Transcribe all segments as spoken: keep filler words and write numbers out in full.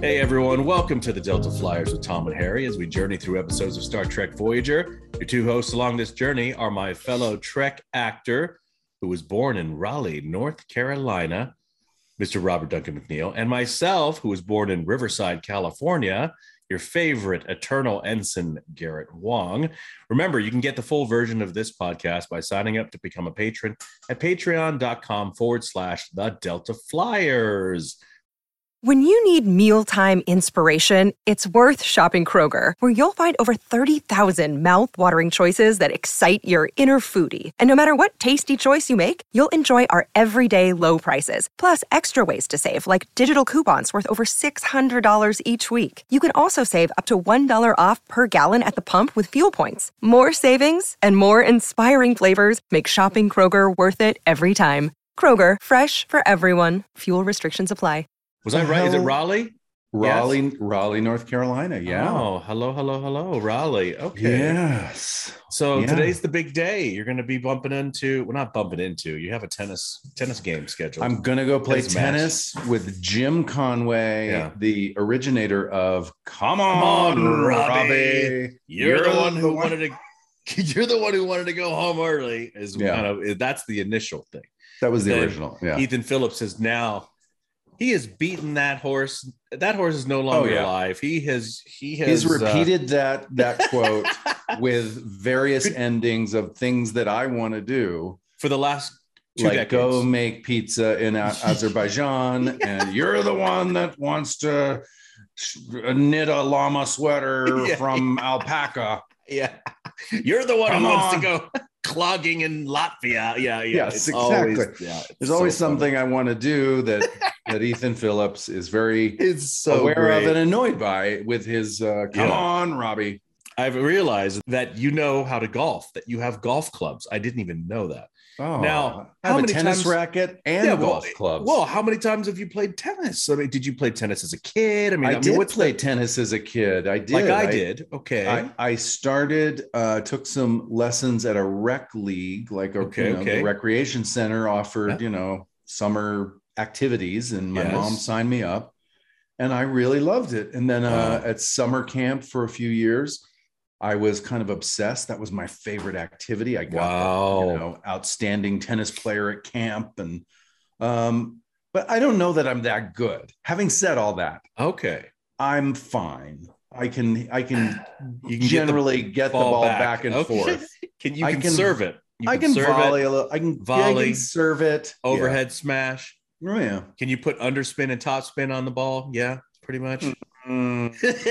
Hey everyone, welcome to the Delta Flyers with Tom and Harry as we journey through episodes of Star Trek Voyager. Your two hosts along this journey are my fellow Trek actor who was born in Raleigh, North Carolina, Mister Robert Duncan McNeil, and myself, who was born in Riverside, California, your favorite Eternal Ensign, Garrett Wong. Remember, you can get the full version of this podcast by signing up to become a patron at patreon.com forward slash the Delta Flyers. When you need mealtime inspiration, it's worth shopping Kroger, where you'll find over thirty thousand mouth-watering choices that excite your inner foodie. And no matter what tasty choice you make, you'll enjoy our everyday low prices, plus extra ways to save, like digital coupons worth over six hundred dollars each week. You can also save up to one dollar off per gallon at the pump with fuel points. More savings and more inspiring flavors make shopping Kroger worth it every time. Kroger, fresh for everyone. Fuel restrictions apply. Was I right? Is it Raleigh? Raleigh, Yes. Raleigh, North Carolina. Yeah. Oh, hello, hello, hello, Raleigh. Okay. Yes. So Yeah. today's the big day. You're going to be bumping into, well, not bumping into. You have a tennis tennis game scheduled. I'm gonna go play Tennis match. tennis with Jim Conway, Yeah. the originator of Come Come On, on, Robbie. Robbie. You're, the one who wanted to. You're the one who wanted to go home early. Is Yeah. kind of that's the initial thing. That was the Then original. Yeah. Ethan Phillips has now. He has beaten that horse. That horse is no longer Oh, yeah. alive. He has. He has He's uh, repeated that that quote with various endings of things that I want to do. for the last two Like decades. go make pizza in A- Azerbaijan, and you're the one that wants to sh- knit a llama sweater Yeah. from alpaca. Yeah, you're the one Come who wants on. to go clogging in Latvia. Yeah, yeah. Yes, it's exactly. Always, yeah, it's There's always so funny. something I want to do that that Ethan Phillips is very It's so aware great. of and annoyed by with his uh, come Yeah. on, Robbie. I've realized that you know how to golf. That you have golf clubs. I didn't even know that. Oh, Now, I how have a many tennis times- racket and Yeah, well, golf clubs. Well, how many times have you played tennis? I mean, did you play tennis as a kid? I mean, I, I, mean, did what's play the- tennis as a kid. I did. like I, did. Okay. I, I started, uh, took some lessons at a rec league, like a Okay, you know, okay. the recreation center offered, Yeah. you know, summer activities, and my Yes. mom signed me up, and I really loved it. And then uh, Wow. at summer camp for a few years, I was kind of obsessed. That was my favorite activity. I got Wow. the, you know, outstanding tennis player at camp, and um, but I don't know that I'm that good. Having said all that, okay. I'm fine. I can I can You can generally get the ball, back, and Okay. forth. Can you I can, can- serve it? You I can serve volley it, a little. I can I Volley. can serve it. overhead smash. Yeah. Oh, yeah. Can you put underspin and topspin on the ball? Yeah, pretty much. Mm,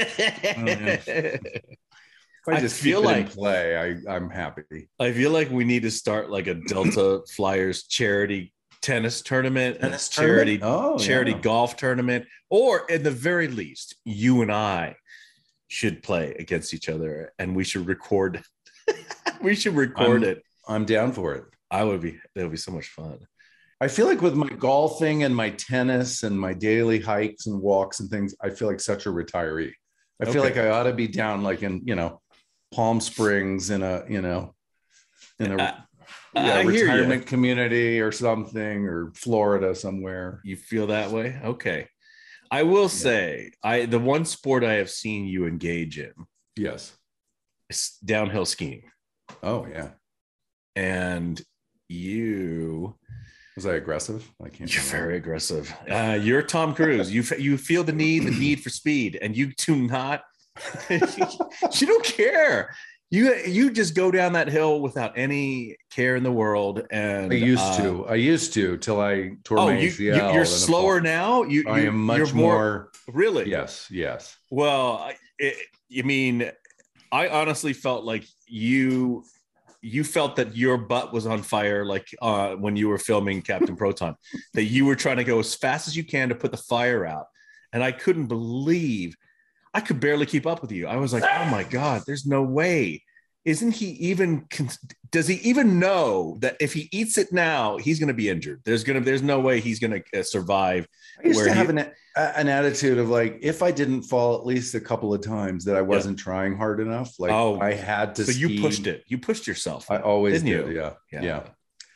if I I just feel feel like- like play. I I'm happy. I feel like we need to start like a Delta Flyers charity tennis tournament, and a Tennis charity tournament? Oh, charity yeah. golf tournament, or at the very least, you and I should play against each other, and we should record. we should record I'm- it. I'm down for it. I would be. That would be so much fun. I feel like with my golfing and my tennis and my daily hikes and walks and things, I feel like such a retiree. I feel Okay. like I ought to be down like in, you know, Palm Springs in a, you know, in a I- yeah, I hear ya. retirement community or something, or Florida somewhere. You feel that way? Okay. I will say, I the one sport I have seen you engage in Yes. is downhill skiing, Oh yeah. and you Was I aggressive? I can't. you're remember. very aggressive. Uh, you're Tom Cruise. You f- you feel the need the need for speed, and you do not. you don't care. You you just go down that hill without any care in the world. And I used uh, to. I used to till I tore Oh, my you, A C you L. you're and a slower fall. now. You I you- am much you're more. really. Yes. Yes. Well, I- it, you mean, I honestly felt like you you felt that your butt was on fire, like uh, when you were filming Captain Proton, that you were trying to go as fast as you can to put the fire out, and I couldn't believe I could barely keep up with you. I was like, oh my god, there's no way. Isn't he even? Does he even know that if he eats it now, he's going to be injured? There's gonna, there's no way he's going to survive. I used Where to have he- an an attitude of like, if I didn't fall at least a couple of times, that I wasn't trying hard enough. Like Oh, I had to. So you ski. pushed it. You pushed yourself. I always Didn't did. you? Yeah. Yeah. Yeah.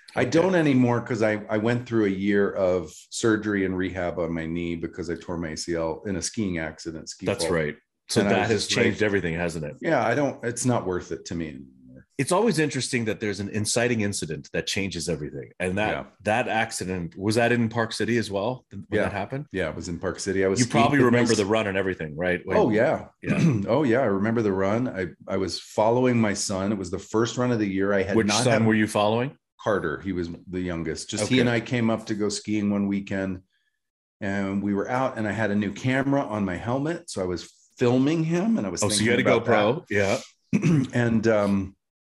I don't anymore because I, I went through a year of surgery and rehab on my knee because I tore my A C L in a skiing accident. Ski That's fault. right. So And I that was has just changed like- everything, hasn't it? Yeah, I don't, it's not worth it to me anymore. It's always interesting that there's an inciting incident that changes everything. And that Yeah. that accident, was that in Park City as well when Yeah. that happened? Yeah, it was in Park City. I was You skiing probably with my remember s- the run and everything, right? When- Oh yeah. Yeah. Oh yeah. I remember the run. I, I was following my son. It was the first run of the year. I had Which not son had were you following? Carter. He was the youngest. Just Okay. he and I came up to go skiing one weekend and we were out and I had a new camera on my helmet. So I was filming him and I was Oh, so you had a thinking about GoPro. Yeah. that. and um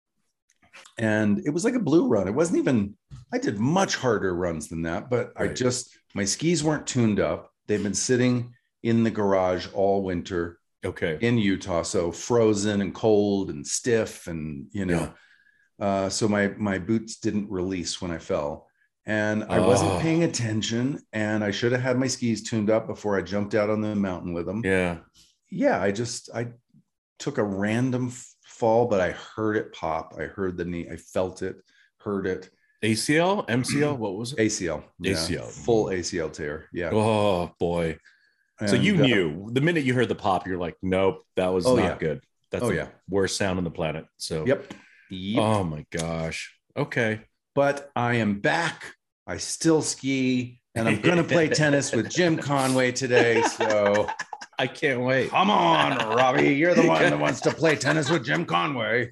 and it was like a blue run. It wasn't even, I did much harder runs than that, but I Right. just, my skis weren't tuned up. They've been sitting in the garage all winter Okay. in Utah, so frozen and cold and stiff, and you know, uh, so my my boots didn't release when I fell, and I wasn't Oh. paying attention, and I should have had my skis tuned up before I jumped out on the mountain with them. Yeah. Yeah, I just I took a random f- fall, but I heard it pop. I heard the knee. I felt it, heard it. A C L, M C L, what was it? A C L, yeah, A C L. full A C L tear. Yeah. Oh boy. So And, you uh, knew the minute you heard the pop, you're like, nope, that was Oh, not yeah. good. That's Oh, the yeah. worst sound on the planet. So Yep. Yep. oh my gosh. Okay. But I am back. I still ski, and I'm going to play tennis with Jim Conway today. So I can't wait. come on, Robbie. You're the one that wants to play tennis with Jim Conway.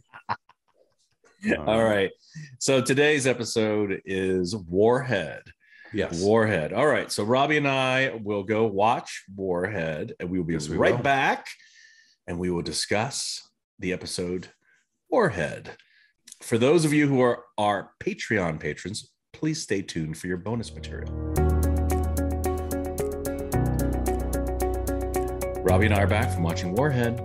All right. So today's episode is Warhead. Yes. Warhead. All right. So Robbie and I will go watch Warhead, and we will be Yes, we right will. back, and we will discuss the episode Warhead. For those of you who are our Patreon patrons, please stay tuned for your bonus material. Robbie and I are back from watching Warhead,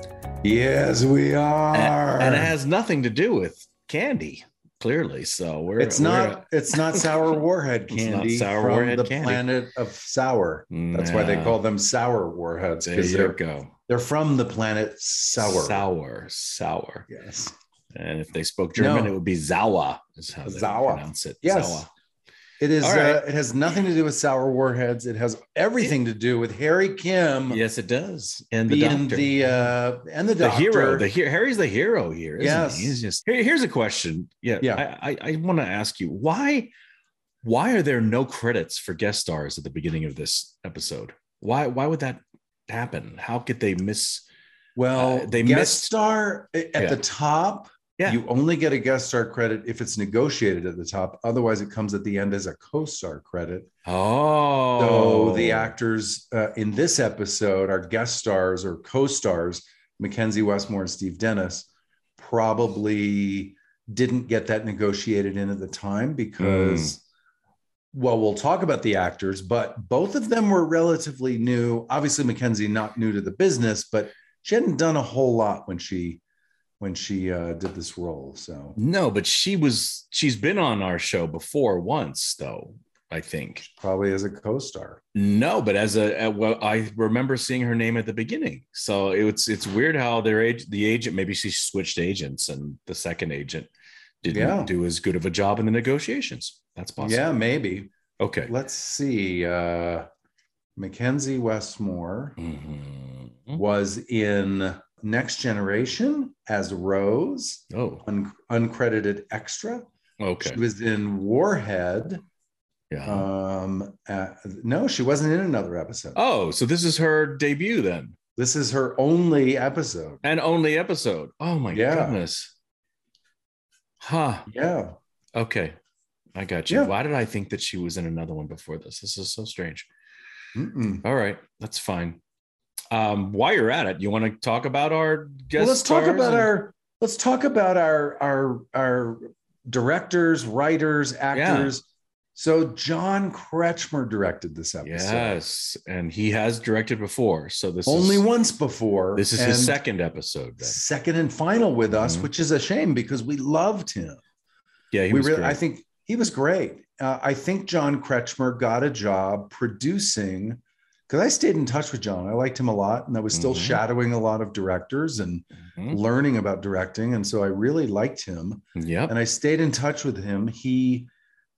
Yes, we are. and, and it has nothing to do with candy, clearly. So we're it's we're- not. It's not sour warhead It's not candy sour from warhead the candy. planet of sour. That's why they No. call them sour warheads, There because you they're go. they're from the planet sour. Sour, sour. Yes. And if they spoke German, No. it would be Sauer, is how they Sauer. pronounce it. Yes. Sauer. It is. All right. Uh, it has nothing to do with sour warheads. It has everything to do with Harry Kim Yes, it does. And the being doctor. the uh, and the, the doctor. hero. The he- Harry's the hero here, isn't Yes. he? He's just here, here's a question. Yeah. Yeah. I, I, I want to ask you why why are there no credits for guest stars at the beginning of this episode? Why why would that happen? How could they miss? well, uh, they guest missed- star at Yeah. the top. Yeah. You only get a guest star credit if it's negotiated at the top. Otherwise, it comes at the end as a co-star credit. Oh, So the actors uh, in this episode are guest stars or co-stars. Mackenzie Westmore and Steve Dennis probably didn't get that negotiated in at the time because, well, we'll talk about the actors, but both of them were relatively new. Obviously, Mackenzie not new to the business, but she hadn't done a whole lot when she when she uh, did this role. So No, but she was she's been on our show before once, though, I think. probably as a co-star. No, but as a, a well, I remember seeing her name at the beginning. So it's it's weird how their age the agent maybe she switched agents and the second agent didn't Yeah. do as good of a job in the negotiations. That's possible. Yeah, maybe. Okay. Let's see. Uh, Mackenzie Westmore Mhm. was in Next Generation as Rose, Oh, un- uncredited extra. okay. She was in Warhead. Yeah. Um, uh, no, she wasn't in another episode. oh, so this is her debut then, This is her only episode. and only episode. Oh my Yeah. goodness. Huh. Yeah. Okay. I got you. Yeah. Why did I think that she was in another one before this? This is so strange. Mm-mm. All right, that's fine. Um, while you're at it, you want to talk about our guest Well, let's talk stars about and- our let's talk about our our our directors, writers, actors. So John Kretschmer directed this episode. Yes, and he has directed before, so this Only is, once before. This is and his second episode. Then. second and final with us, Mhm. which is a shame because we loved him. Yeah, he we was really, great. I think he was great. Uh, I think John Kretschmer got a job producing because I stayed in touch with John. I liked him a lot, and I was still Mhm. shadowing a lot of directors and Mhm. learning about directing, and so I really liked him. Yep. And I stayed in touch with him. He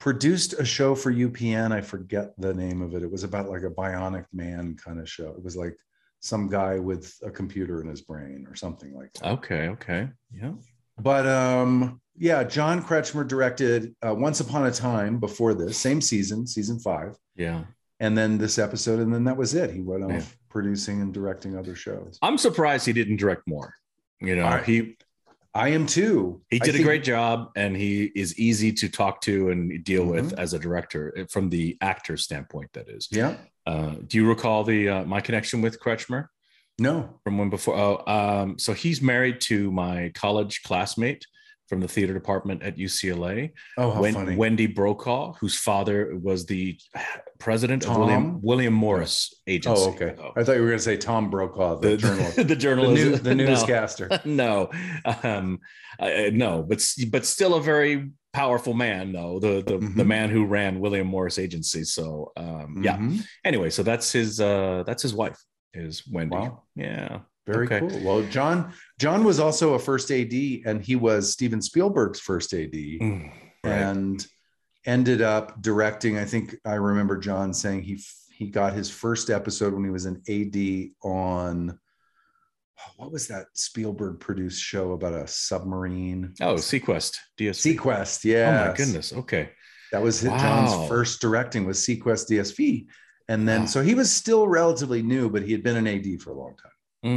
produced a show for U P N. I forget the name of it. It was about like a bionic man kind of show. It was like some guy with a computer in his brain or something like that. Okay. Okay. Yeah. But um, yeah, John Kretschmer directed uh, Once Upon a Time before this, same season, season five. Yeah. And then this episode, and then that was it. He went off Yeah. producing and directing other shows. I'm surprised he didn't direct more. You know, I, he I am too. he I did a think- great job, and he is easy to talk to and deal Mhm. with as a director from the actor standpoint. That is. Yeah. Uh, do you recall the uh, my connection with Kretschmer No. from when before? Oh, um, so he's married to my college classmate from the theater department at U C L A. Oh, how Wen- funny. Wendy Brokaw, whose father was the president of Tom? William William Morris Agency. Oh, okay. I thought you were going to say Tom Brokaw, the, The, journalist. the The, journalist, new, the No. newscaster. no, um, uh, no, but but still a very powerful man, though the the, Mhm. the man who ran William Morris Agency. So um, yeah. Mhm. Anyway, so that's his uh, that's his wife is Wendy. Wow. Yeah. Very Okay. cool. Well, John John was also a first A D, and he was Steven Spielberg's first A D, Mm, right. and ended up directing. I think I remember John saying he he got his first episode when he was an A D on what was that Spielberg produced show about a submarine? Oh, Sequest, D S V. Sequest, yeah. Oh my goodness. Okay. That was his- Wow. John's first directing was Sequest D S V, and then Wow. so he was still relatively new, but he had been an A D for a long time.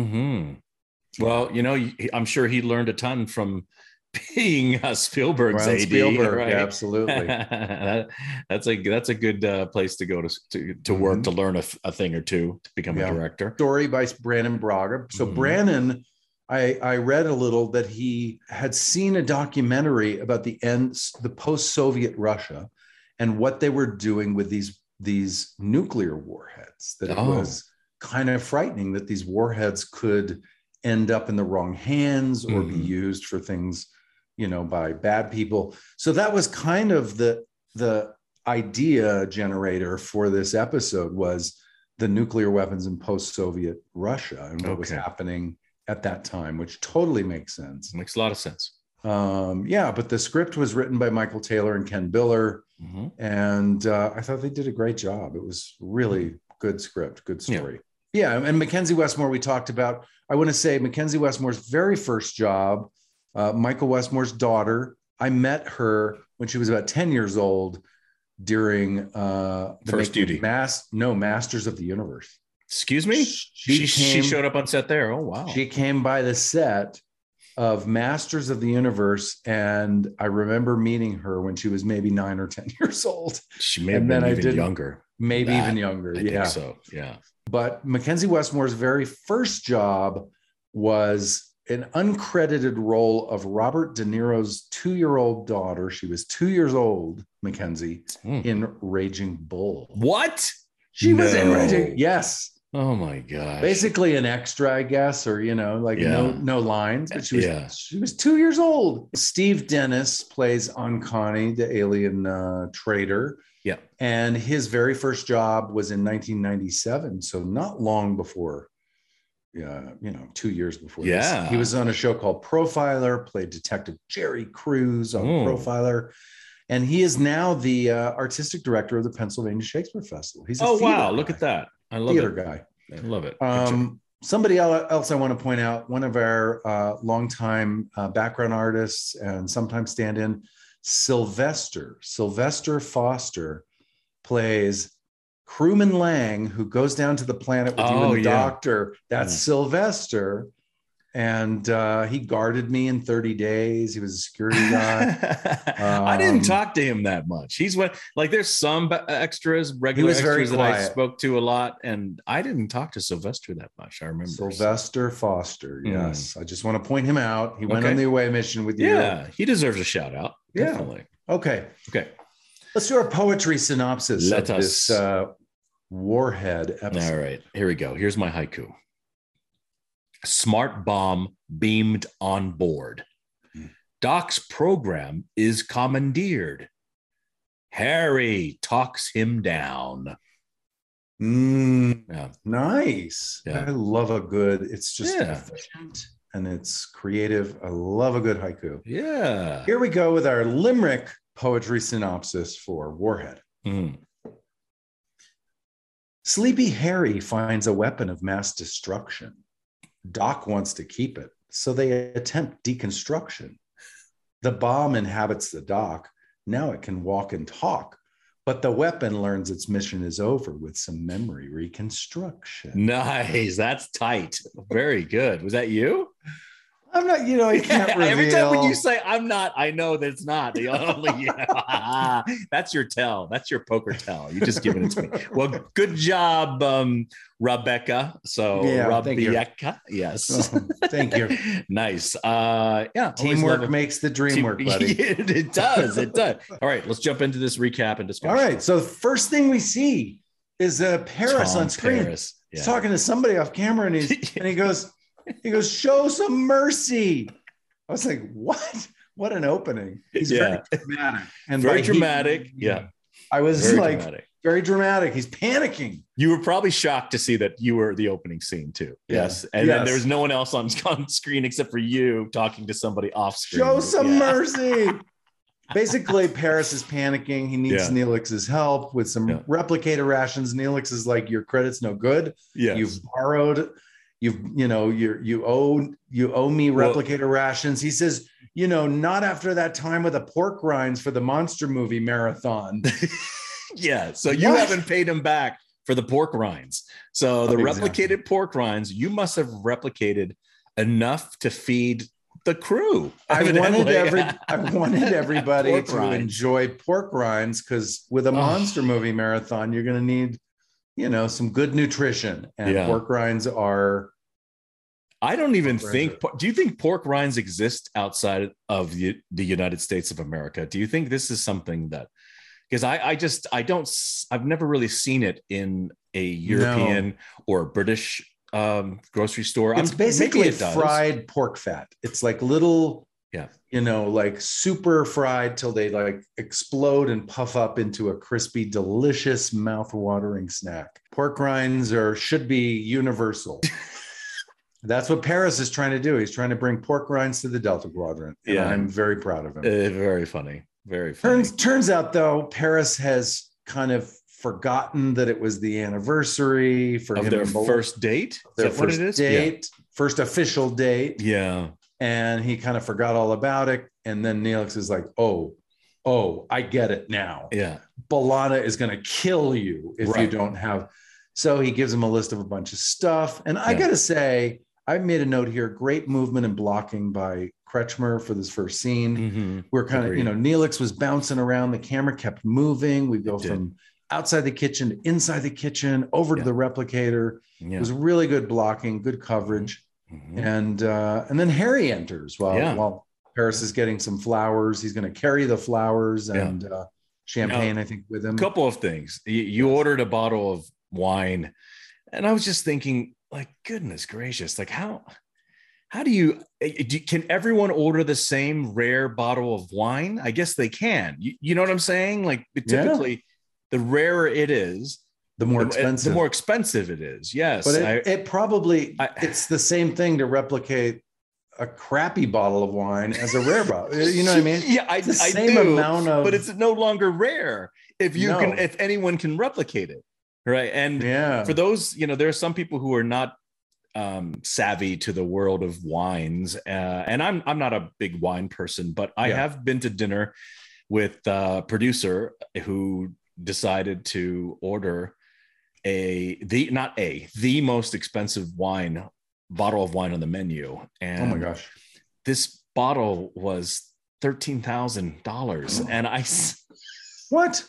Mm-hmm. Well, you know, he- I'm sure he learned a ton from being uh, Spielberg's Ron A D. Spielberg, right? yeah, absolutely. that, that's a that's a good uh, place to go to to, to work Mhm. to learn a, f- a thing or two to become Yeah. a director. Story by Brannon Braga. So Mhm. Brannon, I, I read a little that he had seen a documentary about the end, the post-Soviet Russia, and what they were doing with these these nuclear warheads. That it Oh. was kind of frightening that these warheads could end up in the wrong hands or be Mhm. used for things, you know, by bad people. So that was kind of the the idea generator for this episode was the nuclear weapons in post-Soviet Russia and what was Okay. happening at that time, which totally makes sense. Makes a lot of sense. Um, yeah, but the script was written by Michael Taylor and Ken Biller, Mhm. and uh, I thought they did a great job. It was really good script, good Yeah. story. Yeah, and Mackenzie Westmore we talked about. I want to say Mackenzie Westmore's very first job, uh, Michael Westmore's daughter. I met her when she was about ten years old during uh, the First making of Duty. Mas- no, Masters of the Universe. Excuse me. She She, she came- showed up on set there. Oh wow. She came by the set of Masters of the Universe, and I remember meeting her when she was maybe nine or ten years old, She may have and been then I even didn't- younger. maybe That, even younger. I yeah. think so. Yeah. But Mackenzie Westmore's very first job was an uncredited role of Robert De Niro's two-year-old daughter. She was two years old, Mackenzie, Hmm. in Raging Bull. What? She was in No. Raging. Yes. Oh my gosh. Basically an extra, I guess, or you know, like Yeah. no no lines. But she was Yeah. she was two years old. Steve Dennis plays Ankani, the alien uh, trader. Yeah. And his very first job was in nineteen ninety-seven, so not long before, yeah, you know, two years before. this. Yeah. He was on a show called Profiler, played Detective Jerry Cruz on Mm. Profiler, and he is now the uh, artistic director of the Pennsylvania Shakespeare Festival. He's a Oh theater wow! guy, Look at that. I love theater it. guy. I love it. Good job. Um, somebody el- else I want to point out, one of our uh, longtime uh, background artists and sometimes stand-in, Sylvester. Sylvester Foster plays Crewman Lang, who goes down to the planet with you Oh, and the yeah. doctor. That's Mm. Sylvester. And uh, he guarded me in thirty days. He was a security guy. I didn't Um, talk to him that much. He's what like there's some ba- extras, regular was very extras that I quiet. spoke to a lot, and I didn't talk to Sylvester that much. I remember. Sylvester Foster. Mm. Yes. I just want to point him out. He went Okay. on the away mission with you. Yeah, he deserves a shout out. Yeah. Definitely. Okay. Okay. Let's do our poetry synopsis Let of us. this uh, Warhead episode. All right. Here we go. Here's my haiku. Smart bomb beamed on board. Hmm. Doc's program is commandeered. Harry talks him down. Mm, Yeah. nice. Yeah. I love a good, it's just Yeah. efficient and it's creative. I love a good haiku. Yeah. Here we go with our limerick poetry synopsis for Warhead. Mm. Sleepy Harry finds a weapon of mass destruction. Doc wants to keep it, so they attempt deconstruction. The bomb inhabits the dock. Now it can walk and talk, but the weapon learns its mission is over with some memory reconstruction. Nice. That's tight. Very good. Was that you? I'm not, you know, I can't reveal. Every time when you say I'm not, I know that it's not. The only, you know, that's your tell. That's your poker tell. You're just giving it to me. Well, good job, um, Rebecca. So yeah, Rebecca, yes. Oh, thank you. Nice. Uh, yeah. Teamwork makes the dream work, buddy. it, it does. It does. All right. Let's jump into this recap and discussion. All right. So the first thing we see is uh, Paris Tom on screen. Paris. Yeah. He's talking to somebody off camera, and he's and he goes. He goes, show some mercy. I was like, what? What an opening. He's yeah. very dramatic. And very like, dramatic. He, yeah. I was very like, dramatic. very dramatic. He's panicking. You were probably shocked to see that you were the opening scene too. Yeah. Yes. And yes. then there was no one else on, on screen except for you talking to somebody off screen. Show some yeah. mercy. Basically, Paris is panicking. He needs yeah. Neelix's help with some yeah. replicator rations. Neelix is like, your credit's no good. Yes. You've borrowed. You've, you know, you you owe you owe me replicator well, rations. He says, you know, not after that time with the pork rinds for the monster movie marathon. yeah. So you what? haven't paid him back for the pork rinds. So the exactly. replicated pork rinds, you must have replicated enough to feed the crew. I wanted every I wanted everybody to rinds. enjoy pork rinds, because with a monster oh. movie marathon, you're going to need, you know, some good nutrition, and yeah. pork rinds are. I don't even think. Are. Do you think pork rinds exist outside of the, the United States of America? Do you think this is something that? Because I, I just, I don't, I've never really seen it in a European no. or British um, grocery store. It's I'm, basically it fried pork fat. It's like little. Yeah. You know, like super fried till they like explode and puff up into a crispy, delicious, mouth-watering snack. Pork rinds are should be universal. That's what Paris is trying to do. He's trying to bring pork rinds to the Delta Quadrant. And yeah. I'm very proud of him. Uh, very funny. Very funny. Turns, turns out, though, Paris has kind of forgotten that it was the anniversary for of him their first date. Their is first what it is? date, yeah. first official date. Yeah. And he kind of forgot all about it. And then Neelix is like, oh, oh, I get it now. Yeah. B'Elanna is going to kill you if right. you don't have. So he gives him a list of a bunch of stuff. And I yeah. got to say, I made a note here, great movement and blocking by Kretschmer for this first scene. Mm-hmm. We're kind Agreed. of, you know, Neelix was bouncing around. The camera kept moving. We go it from did. outside the kitchen to inside the kitchen, over yeah. to the replicator. Yeah. It was really good blocking, good coverage. Mm-hmm. And uh, and then Harry enters while yeah. while Paris is getting some flowers. He's going to carry the flowers and yeah. uh, champagne, now, I think, with him. A couple of things. You, you ordered a bottle of wine, and I was just thinking, like, goodness gracious, like how how do you do, can everyone order the same rare bottle of wine? I guess they can. You, you know what I'm saying? Like typically, yeah. the rarer it is, the more expensive. The more expensive it is. Yes. But it, I, it probably, I, it's the same thing to replicate a crappy bottle of wine as a rare bottle. You know what I mean? Yeah, I, it's the I same do, amount of, but it's no longer rare if you no. can, if anyone can replicate it. Right. And yeah. for those, you know, there are some people who are not um, savvy to the world of wines. Uh, and I'm, I'm not a big wine person, but I yeah. have been to dinner with a producer who decided to order a the not a the most expensive wine bottle of wine on the menu, and oh my gosh, this bottle was thirteen thousand dollars, and I what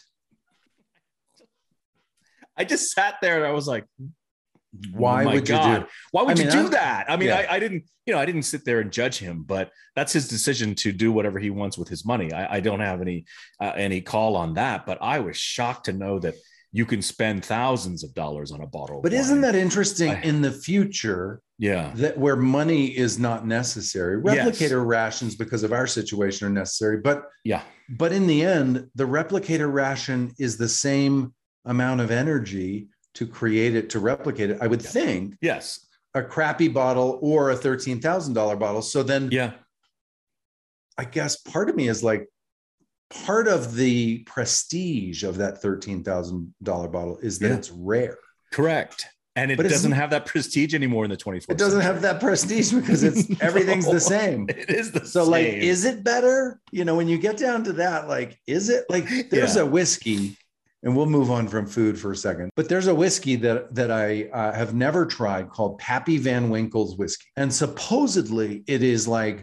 I just sat there and I was like, why oh would God. you do why would I you mean, do I, that? I mean, yeah. I, I didn't, you know, I didn't sit there and judge him, but that's his decision to do whatever he wants with his money. I, I don't have any uh, any call on that, but I was shocked to know that you can spend thousands of dollars on a bottle. But of isn't wine. that interesting I, in the future? Yeah. That where money is not necessary. Replicator yes. rations because of our situation are necessary. But yeah. But in the end, the replicator ration is the same amount of energy to create it, to replicate it. I would yeah. think. Yes. A crappy bottle or a thirteen thousand dollars bottle. So then yeah. I guess part of me is like, part of the prestige of that thirteen thousand dollars bottle is that Yeah. it's rare. Correct. And it But doesn't it's- have that prestige anymore in the twenty-fourth It doesn't century. have that prestige because it's everything's No, the same. It is the So same. like, is it better? You know, when you get down to that, like, is it like there's Yeah. a whiskey, and we'll move on from food for a second, but there's a whiskey that, that I uh, have never tried called Pappy Van Winkle's whiskey. And supposedly it is like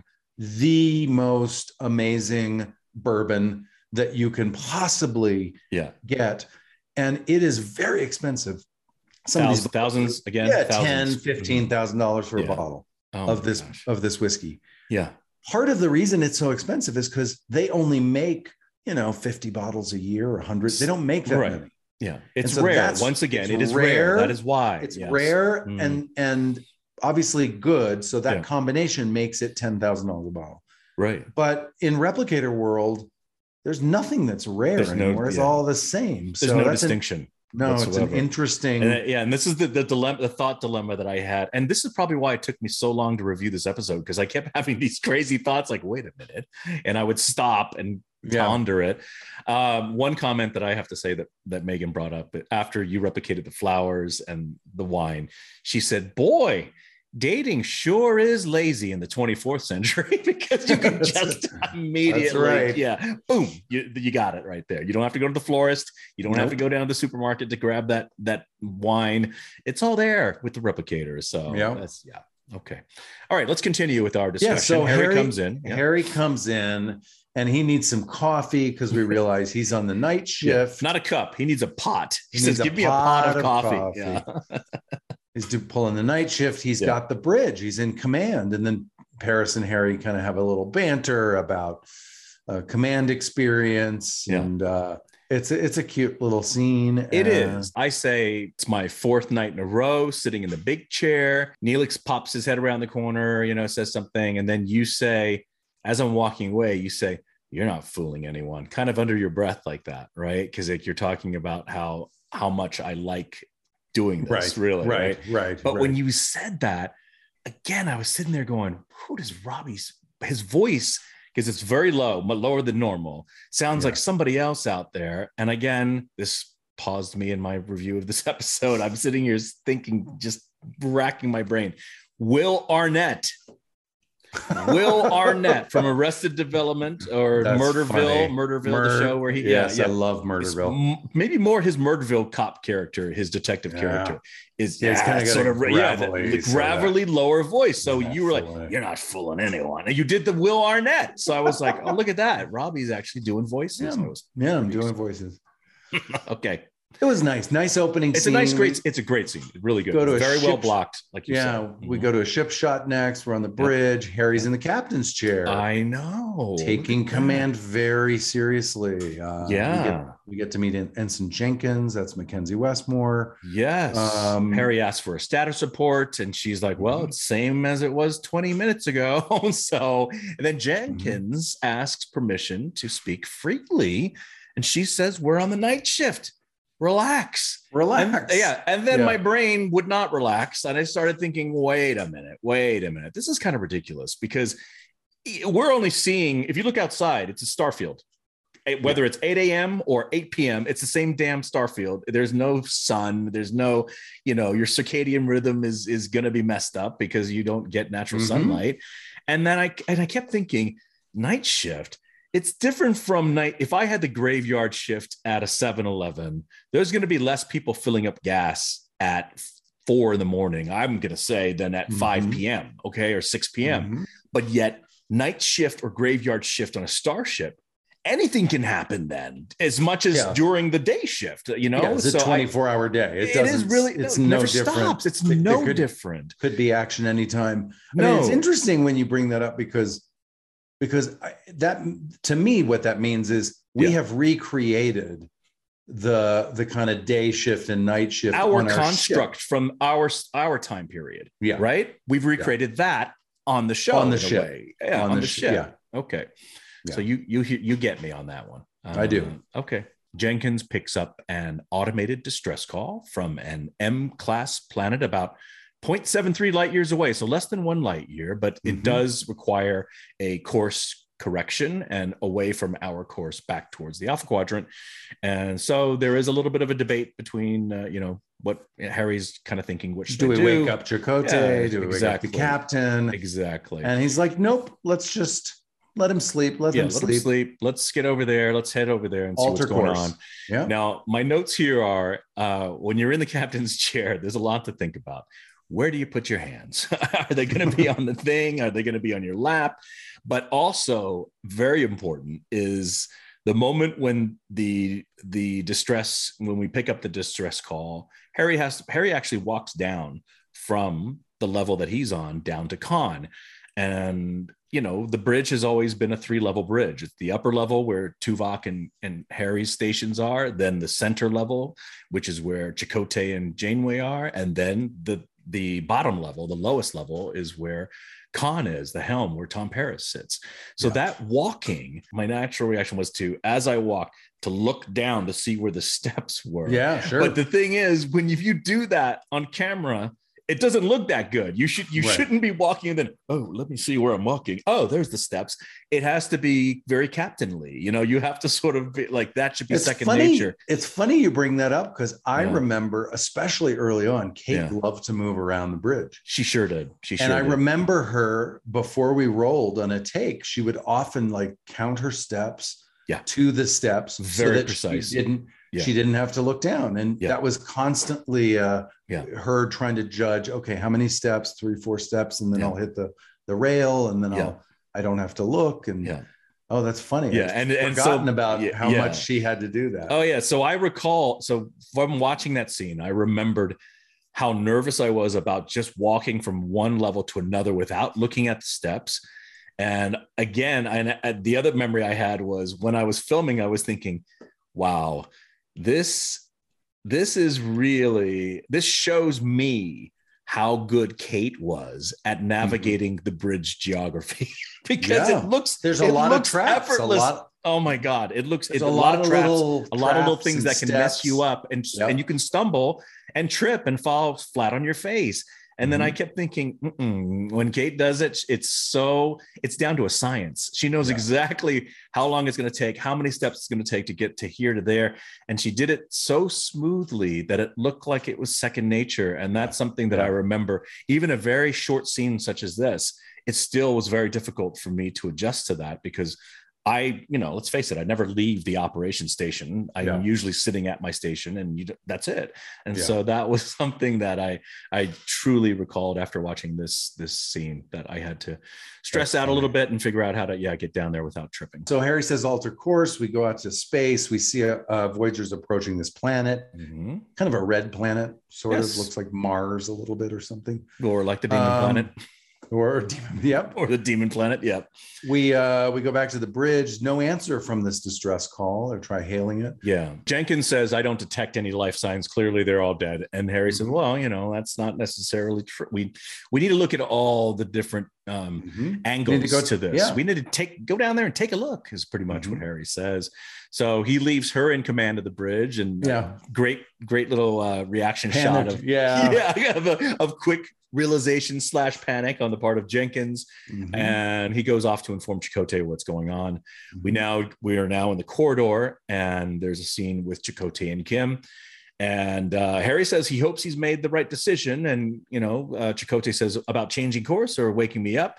the most amazing bourbon that you can possibly yeah. get. And it is very expensive. Some of Thousands, these thousands again. yeah, thousands. ten, fifteen thousand dollars for Yeah. a bottle Oh of my this gosh. of this whiskey. Yeah. Part of the reason it's so expensive is because they only make, you know, fifty bottles a year or one hundred. They don't make that Right. many. Yeah. It's so rare. that's- Once again, it's it is rare. rare. That is why. It's Yes. rare Mm. and and obviously good. So that Yeah. combination makes it ten thousand dollars a bottle. Right. But in replicator world, there's nothing that's rare There's no- anymore. It's yeah. all the same. There's so no that's an- distinction. no, it's whatsoever. an interesting. And, uh, yeah, and this is the, the dilemma, the thought dilemma that I had. And this is probably why it took me so long to review this episode, because I kept having these crazy thoughts like, wait a minute. And I would stop and Yeah. ponder it. Um, one comment that I have to say that, that Megan brought up after you replicated the flowers and the wine, she said, boy, dating sure is lazy in the twenty-fourth century because you can just immediately, right. yeah, boom, you, you got it right there. You don't have to go to the florist. You don't have to Nope. go down to the supermarket to grab that that wine. It's all there with the replicators. So Yeah. that's yeah. Okay. All right, let's continue with our discussion. Yeah, so Harry, Harry comes in. Yeah. Harry comes in and he needs some coffee because we realize he's on the night Yeah. shift. Not a cup. He needs a pot. He, He says, needs a give me a pot pot of of coffee. coffee. Yeah. He's do, pulling the night shift. He's Yeah. got the bridge. He's in command. And then Paris and Harry kind of have a little banter about uh, command experience. Yeah. And uh, it's, a, it's a cute little scene. It Uh, is. I say it's my fourth night in a row sitting in the big chair. Neelix pops his head around the corner, you know, says something. And then you say, as I'm walking away, you say, you're not fooling anyone, kind of under your breath like that, right? Because like, you're talking about how how much I like doing this, Right, really, right? right, right. But right. when you said that, again, I was sitting there going, who does Robbie's, his voice, because it's very low, but lower than normal, sounds Yeah. like somebody else out there. And again, this paused me in my review of this episode. I'm sitting here thinking, just racking my brain. Will Arnett. Will Arnett from Arrested Development or That's Murderville, funny. Murderville, Mur- the show where he, yes, yeah, I yeah. love It's Murderville. m- maybe more his Murderville cop character, his detective Yeah. character is Yeah, he's yeah, kinda got sort a of yeah, the, gravelly the sort of- gravelly lower voice. So You're not you were like, fooling it. you're not fooling anyone. And you did the Will Arnett. So I was like, oh, look at that. Robbie's actually doing voices. Yeah. I was, Yeah, I'm doing voices. okay. It was nice. Nice opening It's scene. a nice, great, it's a great scene. Really good. Go to a Very well ship- blocked, like you Yeah, said. we Mhm. go to a ship shot next. We're on the bridge. Harry's in the captain's chair, I know. taking Look at that. command very seriously. Uh, Yeah. we get, we get to meet En- Ensign Jenkins. That's Mackenzie Westmore. Yes. Um, Harry asks for a status report, and she's like, well, Mhm. it's same as it was twenty minutes ago. So, and then Mm-hmm. Jenkins asks permission to speak freely, and she says, we're on the night shift. Relax. Relax. And, yeah. And then Yeah. my brain would not relax. And I started thinking, wait a minute, wait a minute. This is kind of ridiculous because we're only seeing, if you look outside, it's a starfield. Eh, Whether it's eight a.m. or eight p.m., it's the same damn starfield. There's no sun. There's no, you know, your circadian rhythm is is going to be messed up because you don't get natural Mhm. sunlight. And then I and I kept thinking, night shift. It's different from night. If I had the graveyard shift at a seven eleven, there's going to be less people filling up gas at four in the morning, I'm going to say, than at Mhm. five p.m. Okay, or six p.m. Mhm. But yet, night shift or graveyard shift on a starship, anything can happen then, as much as Yeah. during the day shift. You know, Yeah, it's a So I- twenty-four hour day. It, it doesn't. is really. It's no, it no never different. stops. It's There- there no could- different. Could be action anytime. I No. mean, it's interesting when you bring that up because because I, that to me what that means is we Yeah. have recreated the the kind of day shift and night shift Our on construct ship. from our our time period. Yeah. Right. We've recreated that on the show. On the in a ship. way. Yeah, on, On the, the sh- ship. yeah. Okay. Yeah. So you you you get me on that one. I do. Uh, okay. Jenkins picks up an automated distress call from an M-class planet about zero point seven three light years away, so less than one light year, but it Mhm. does require a course correction and away from our course back towards the Alpha Quadrant. And so there is a little bit of a debate between, uh, you know, what Harry's kind of thinking, which do we do. wake up Chakotay? Yeah, do we exactly. wake up the captain? Exactly. And he's like, nope, let's just let him sleep. Let yeah, him let sleep. him sleep. Let's get over there. Let's head over there and Alter see what's course. going on. Yeah. Now, my notes here are uh, when you're in the captain's chair, there's a lot to think about. Where do you put your hands? Are they going to be on the thing? Are they going to be on your lap? But also very important is the moment when the the distress, when we pick up the distress call, Harry has Harry actually walks down from the level that he's on down to Khan. And, you know, the bridge has always been a three level bridge. It's the upper level where Tuvok and, and Harry's stations are, then the center level, which is where Chakotay and Janeway are. And then the, the bottom level, the lowest level, is where Khan is, the helm, where Tom Paris sits. So yeah. that walking, my natural reaction was to, as I walked, to look down to see where the steps were. Yeah, sure. But the thing is, when you, if you do that on camera, it doesn't look that good. You should you right. shouldn't be walking and then, oh, let me see where I'm walking. Oh, there's the steps. It has to be very captainly. You know, you have to sort of be like, that should be it's second funny. nature. It's funny you bring that up because I yeah. remember, especially early on, Kate yeah. loved to move around the bridge. She sure did. She sure and I did. remember her before we rolled on a take, she would often like count her steps yeah. to the steps. Very so that precise. She didn't Yeah. She didn't have to look down. And yeah. that was constantly uh, yeah. her trying to judge, okay, how many steps, three, four steps, and then yeah. I'll hit the, the rail and then yeah. I'll, I don't have to look. And yeah. oh, that's funny. Yeah. I've and, and forgotten so, about yeah, how yeah. much she had to do that. Oh yeah. So I recall, so from watching that scene, I remembered how nervous I was about just walking from one level to another without looking at the steps. And again, and the other memory I had was when I was filming, I was thinking, wow, this This is really, this shows me how good Kate was at navigating mm-hmm. the bridge geography because yeah. it looks, there's a it lot looks of traps. effortless. A lot, oh my God. It looks, it's a, a lot, lot of of traps, little a lot of little things that can steps. mess you up and, yep. and you can stumble and trip and fall flat on your face. And then mm-hmm. I kept thinking, Mm-mm. when Kate does it, it's so, it's down to a science. She knows yeah. exactly how long it's going to take, how many steps it's going to take to get to here to there. And she did it so smoothly that it looked like it was second nature. And that's something that yeah. I remember, even a very short scene such as this, it still was very difficult for me to adjust to that because I, you know, let's face it, I never leave the operation station. I'm yeah. usually sitting at my station and you, that's it. And yeah. so that was something that I, I truly recalled after watching this, this scene that I had to stress that's out funny. a little bit and figure out how to, yeah, get down there without tripping. So Harry says, alter course. We go out to space. We see a, a Voyager's approaching this planet, mm-hmm. kind of a red planet, sort yes. of looks like Mars a little bit or something. Or like the Demon um, Planet. Or demon, yep, or the Demon Planet, yep. We uh we go back to the bridge. No answer from this distress call. Or try hailing it. Yeah, Jenkins says, "I don't detect any life signs. Clearly, they're all dead." And Harry mm-hmm. says, "Well, you know, that's not necessarily true. We we need to look at all the different um, mm-hmm. angles to, go to, to this. Yeah. We need to take go down there and take a look." Is pretty much mm-hmm. what Harry says. So he leaves her in command of the bridge, and yeah, uh, great great little uh, reaction Panic. shot of yeah yeah of, of quick realization slash panic on the part of Jenkins. Mm-hmm. And he goes off to inform Chakotay what's going on. Mm-hmm. We now, we are now in the corridor and there's a scene with Chakotay and Kim. And uh, Harry says he hopes he's made the right decision. And, you know, uh, Chakotay says about changing course or waking me up.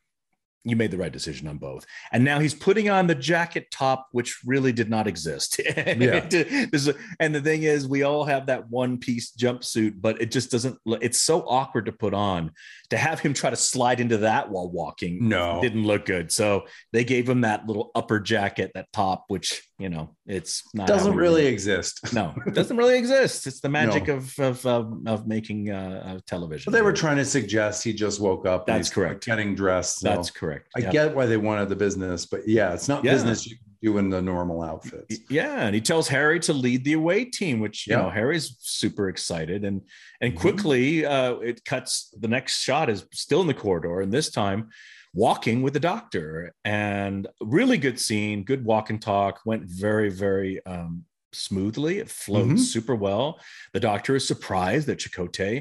You made the right decision on both. And now he's putting on the jacket top, which really did not exist. Yeah. And the thing is, we all have that one piece jumpsuit, but it just doesn't, it's so awkward to put on. To have him try to slide into that while walking no. didn't look good. So they gave him that little upper jacket, that top, which, you know, it's not. Doesn't really exist. No, it doesn't really exist. It's the magic no. of, of, of, of making uh, television. Well, they were trying to suggest he just woke up. That's correct. Getting dressed. So. That's correct. I yep. get why they wanted the business, but yeah, it's not yeah. business you can do in the normal outfits. Yeah, and he tells Harry to lead the away team, which you yeah. know Harry's super excited, and and Mm-hmm. quickly uh, it cuts. The next shot is still in the corridor, and this time walking with the doctor, and really good scene, good walk and talk, went very very um, smoothly. It flowed Mhm. super well. The doctor is surprised that Chakotay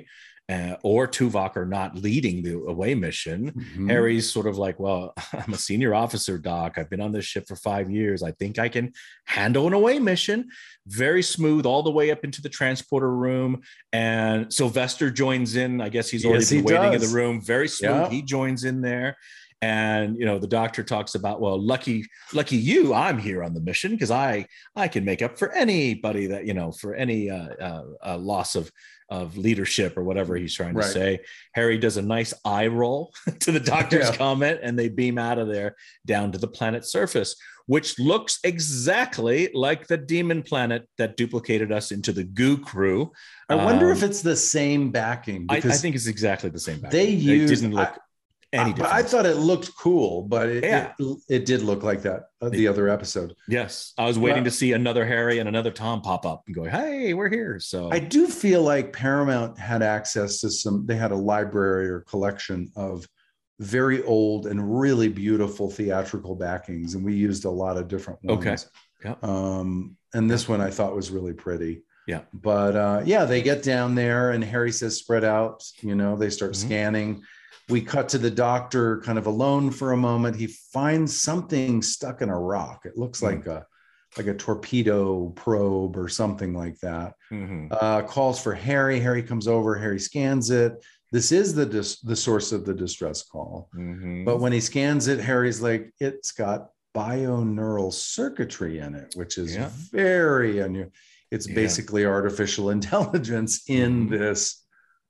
uh, or Tuvok are not leading the away mission. Mm-hmm. Harry's sort of like, well, I'm a senior officer, Doc. I've been on this ship for five years. I think I can handle an away mission. Very smooth all the way up into the transporter room. And Sylvester joins in. I guess he's already yes, been he waiting does. in the room. Very smooth. Yeah. He joins in there. And, you know, the doctor talks about, well, lucky, lucky you, I'm here on the mission because I, I can make up for anybody that, you know, for any uh, uh, uh, loss of, of leadership or whatever he's trying right. to say. Harry does a nice eye roll to the doctor's yeah. comment, and they beam out of there down to the planet's surface, which looks exactly like the demon planet that duplicated us into the goo crew. I wonder um, if it's the same backing. I, I think it's exactly the same backing. They used, it didn't look... I, Any but I thought it looked cool, but it, yeah. it, it did look like that uh, the other episode. Yes. I was waiting well, to see another Harry and another Tom pop up and go, hey, we're here. So I do feel like Paramount had access to some, they had a library or collection of very old and really beautiful theatrical backings. And we used a lot of different ones. Okay. Yeah. Um, and this one I thought was really pretty. Yeah. But uh, yeah, they get down there and Harry says, spread out, you know, they start mm-hmm. scanning. We cut to the doctor kind of alone for a moment. He finds something stuck in a rock. It looks mm-hmm. like a like a torpedo probe or something like that. Mm-hmm. Uh, calls for Harry. Harry comes over. Harry scans it. This is the dis- the source of the distress call. Mm-hmm. But when he scans it, Harry's like, it's got bioneural circuitry in it, which is yeah. very unusual. It's yeah. basically artificial intelligence in mm-hmm. this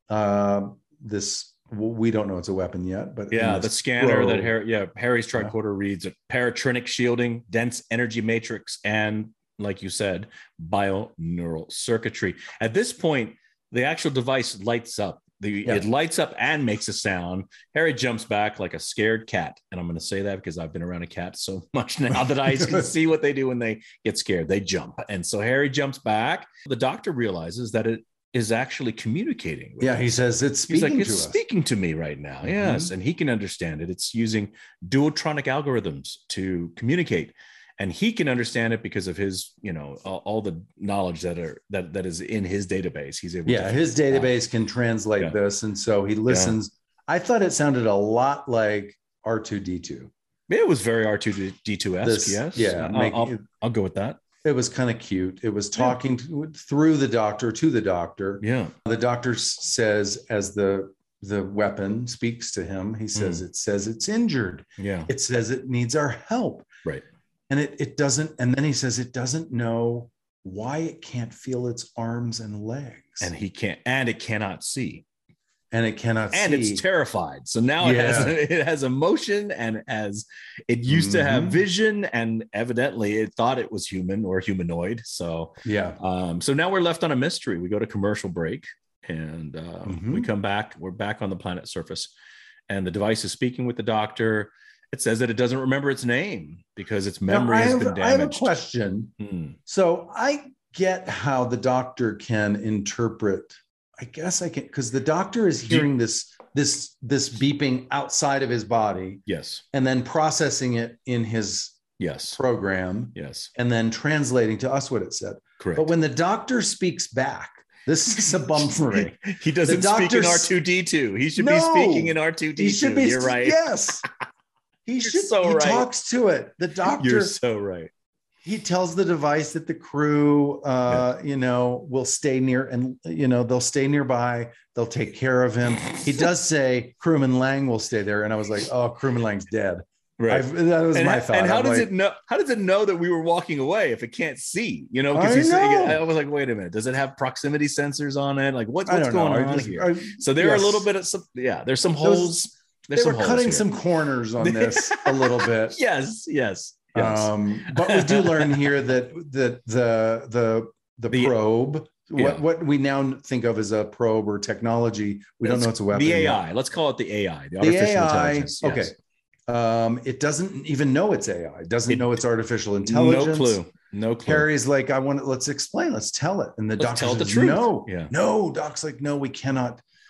uh, this. We don't know it's a weapon yet, but yeah, the scanner probe. that Harry, yeah, Harry's tricorder yeah. reads a paratrinic shielding, dense energy matrix, and like you said, bioneural circuitry. At this point, the actual device lights up. The yeah. it lights up and makes a sound. Harry jumps back like a scared cat, and I'm going to say that because I've been around a cat so much now that I can see what they do when they get scared. They jump, and so Harry jumps back. The doctor realizes that it is actually communicating with yeah us. He says it's speaking He's like, to it's us. speaking to me right now. Yes. Mm-hmm. And he can understand it. It's using duotronic algorithms to communicate, and he can understand it because of his, you know, all, all the knowledge that are that that is in his database. He's able yeah to his database can translate yeah. this, and so he listens. yeah. I thought it sounded a lot like R two D two. It was very R two D two-esque. Yes. Yeah. I'll, make, I'll, I'll go with that. It was kind of cute. It was talking yeah. to, through the doctor to the doctor. Yeah. The doctor says, as the the weapon speaks to him, he says, mm. it says it's injured. Yeah. It says it needs our help. Right. And it it doesn't. And then he says it doesn't know why it can't feel its arms and legs. And he can't, and it cannot see. And it cannot and see. it's terrified. So now it yeah. has it has emotion, and as it used mm-hmm. to have vision, and evidently it thought it was human or humanoid. So yeah. Um, so now we're left on a mystery. We go to commercial break, and um, mm-hmm. we come back. We're back on the planet surface, and the device is speaking with the doctor. It says that it doesn't remember its name because its memory now, has have, been damaged. I have a question. Hmm. So I get how the doctor can interpret. I guess I can, because the doctor is hearing this this this beeping outside of his body. Yes. And then processing it in his yes program. Yes. And then translating to us what it said. Correct. But when the doctor speaks back, this is a bum for me. He doesn't speak in R two D two. He should no, be speaking in R two D two. He should be. You're right. Yes. He You're should. So he right. talks to it. The doctor. You're so right. He tells the device that the crew, uh, yeah. you know, will stay near, and you know they'll stay nearby. They'll take care of him. He does say crewman Lang will stay there, and I was like, oh, crewman Lang's dead. Right. I've, that was and my ha- thought. And how I'm does like, it know? How does it know that we were walking away if it can't see? You know, I, because I was like, wait a minute, does it have proximity sensors on it? Like, what, what's going know. on just, here? I, so there yes. are a little bit of some, yeah. There's some holes. There's they some were cutting here. some corners on this a little bit. Yes. Yes. Yes. Um, but we do learn here that that the the the, the probe, yeah. what what we now think of as a probe or technology, we it's, don't know it's a weapon. The A I, yet. Let's call it the A I, the, the artificial A I, intelligence. Yes. Okay. Um, it doesn't even know it's A I. It doesn't it, know it's artificial intelligence. No clue. No clue. Harry's like, I want to, let's explain, let's tell it. And the let's doctor tell says, the truth. no, yeah. no. Doc's like, no, we cannot.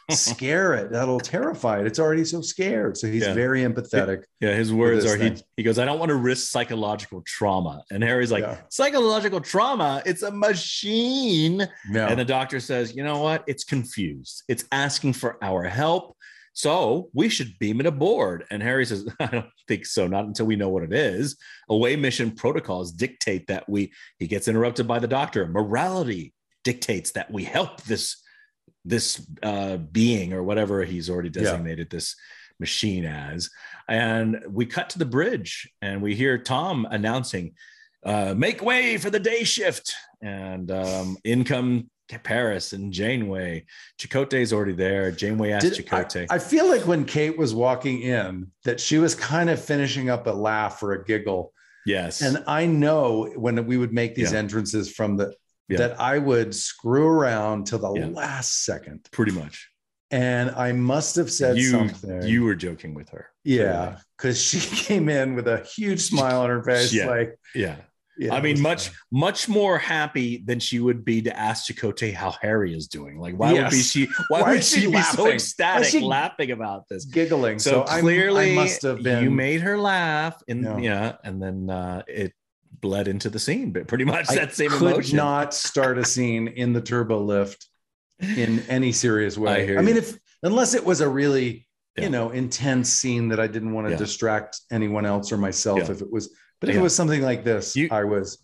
scare it. That'll terrify it. It's already so scared. So he's Yeah. very empathetic. Yeah, his words are, he, thing. he goes, I don't want to risk psychological trauma. And Harry's like, Yeah. psychological trauma? It's a machine. Yeah. And the doctor says, you know what? It's confused. It's asking for our help. So we should beam it aboard. And Harry says, I don't think so. Not until we know what it is. Away mission protocols dictate that we, he gets interrupted by the doctor. Morality dictates that we help this, this uh, being or whatever he's already designated yeah. this machine as. And we cut to the bridge and we hear Tom announcing, uh, make way for the day shift. And um, in come Paris and Janeway. Chakotay's already there. Janeway asked Did, Chakotay. I, I feel like when Kate was walking in, that she was kind of finishing up a laugh or a giggle. Yes. And I know when we would make these yeah. entrances from the, yeah. that I would screw around till the yeah. last second. Pretty much. And I must have said you, something. You were joking with her. Yeah. Because she came in with a huge smile on her face. Yeah. Like, yeah. Yeah, I mean, much, funny. much more happy than she would be to ask Chakotay how Harry is doing. Like, why yes. would be she? Why, why would she, she be so ecstatic, she laughing about this, giggling? So, so clearly, I must have been. You made her laugh, and no. yeah, and then uh, it bled into the scene. But pretty much I that same could emotion. Not start a scene in the turbo lift in any serious way. I, hear I mean, you. if unless it was a really, yeah. you know, intense scene that I didn't want to yeah. distract anyone else or myself. Yeah. If it was, but if yeah. it was something like this, you, I was.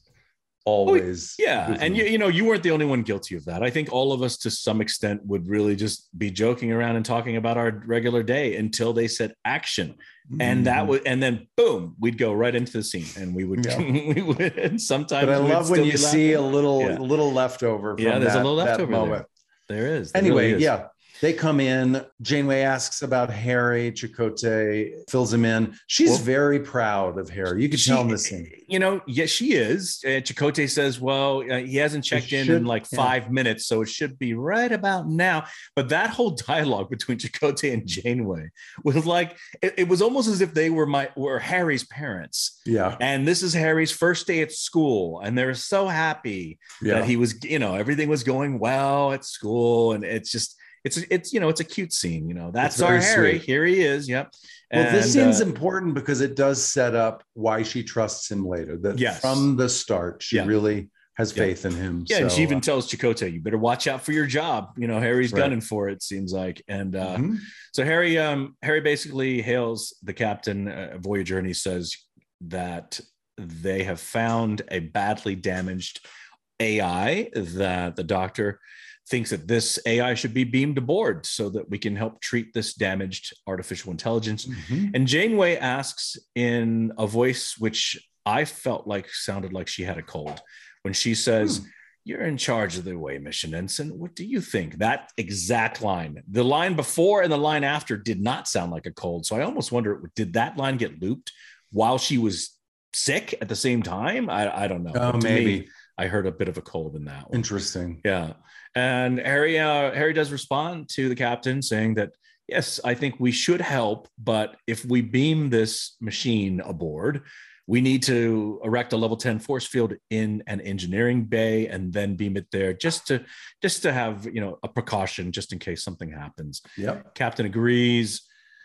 Always. Yeah. And you, you know, you weren't the only one guilty of that. I think all of us to some extent would really just be joking around and talking about our regular day until they said action. Mm-hmm. And that would, and then boom, we'd go right into the scene and we would, yeah. we would and sometimes. But I love when you see a little, yeah. little leftover. From yeah. There's that, a little leftover moment. There. there is. There anyway. really is. Yeah. They come in. Janeway asks about Harry. Chakotay fills him in. She's well, very proud of Harry. You could she, tell in this scene. You know, yes, she is. Uh, Chakotay says, well, uh, he hasn't checked in in like five yeah. minutes, so it should be right about now. But that whole dialogue between Chakotay and Janeway was like, it, it was almost as if they were my were Harry's parents. Yeah. And this is Harry's first day at school. And they're so happy yeah. that he was, you know, everything was going well at school. And it's just, It's it's you know it's a cute scene, you know that's our Harry. Sweet. Here he is. Yep. Well, and, this scene's uh, important because it does set up why she trusts him later. That yes. from the start, she yeah. really has yeah. faith in him. Yeah, so, and she even uh, tells Chakotay, "You better watch out for your job." You know, Harry's right. gunning for it. Seems like, and uh, mm-hmm. so Harry um, Harry basically hails the captain uh, Voyager, and he says that they have found a badly damaged A I that the Doctor thinks that this A I should be beamed aboard so that we can help treat this damaged artificial intelligence. Mm-hmm. And Janeway asks in a voice which I felt like sounded like she had a cold when she says, hmm. "You're in charge of the away mission, Ensign. What do you think?" That exact line, the line before and the line after did not sound like a cold. So I almost wonder, did that line get looped while she was sick at the same time? I, I don't know. Oh, maybe. Me, I heard a bit of a cold in that one. Interesting. Yeah. And Harry, uh, Harry does respond to the captain saying that, yes, I think we should help, but if we beam this machine aboard, we need to erect a level ten force field in an engineering bay and then beam it there just to just to have, you know, a precaution just in case something happens. Yep. Captain agrees.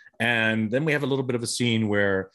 And then we have a little bit of a scene where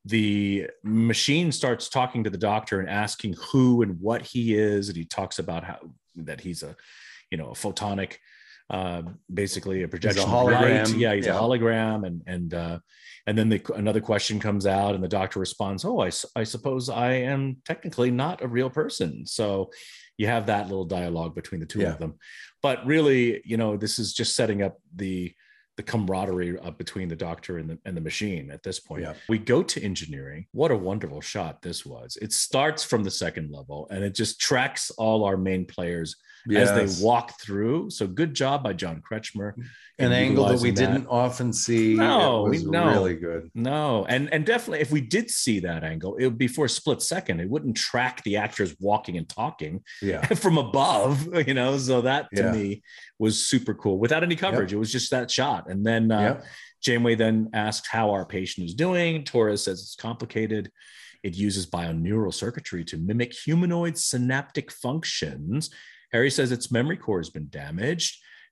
the machine starts talking to the Doctor and asking who and what he is. And he talks about how that he's a, you know, a photonic, uh, basically a projection. He's a hologram. Light. Yeah, he's yeah. a hologram. And, and, uh, and then the, another question comes out and the Doctor responds, "Oh, I, I suppose I am technically not a real person." So you have that little dialogue between the two yeah. of them. But really, you know, this is just setting up the, the camaraderie uh, between the Doctor and the, and the machine at this point. Yeah. We go to engineering. What a wonderful shot this was. It starts from the second level and it just tracks all our main players yes. as they walk through. So good job by John Kretschmer. An angle that we that. didn't often see. No, it was no, really good. No. And, and definitely if we did see that angle, it would be for a split second. It wouldn't track the actors walking and talking yeah. from above, you know? So that to yeah. me was super cool without any coverage. Yep. It was just that shot. And then uh, yep. Janeway then asked how our patient is doing. Torres says it's complicated. It uses bioneural circuitry to mimic humanoid synaptic functions. Harry says its memory core has been damaged.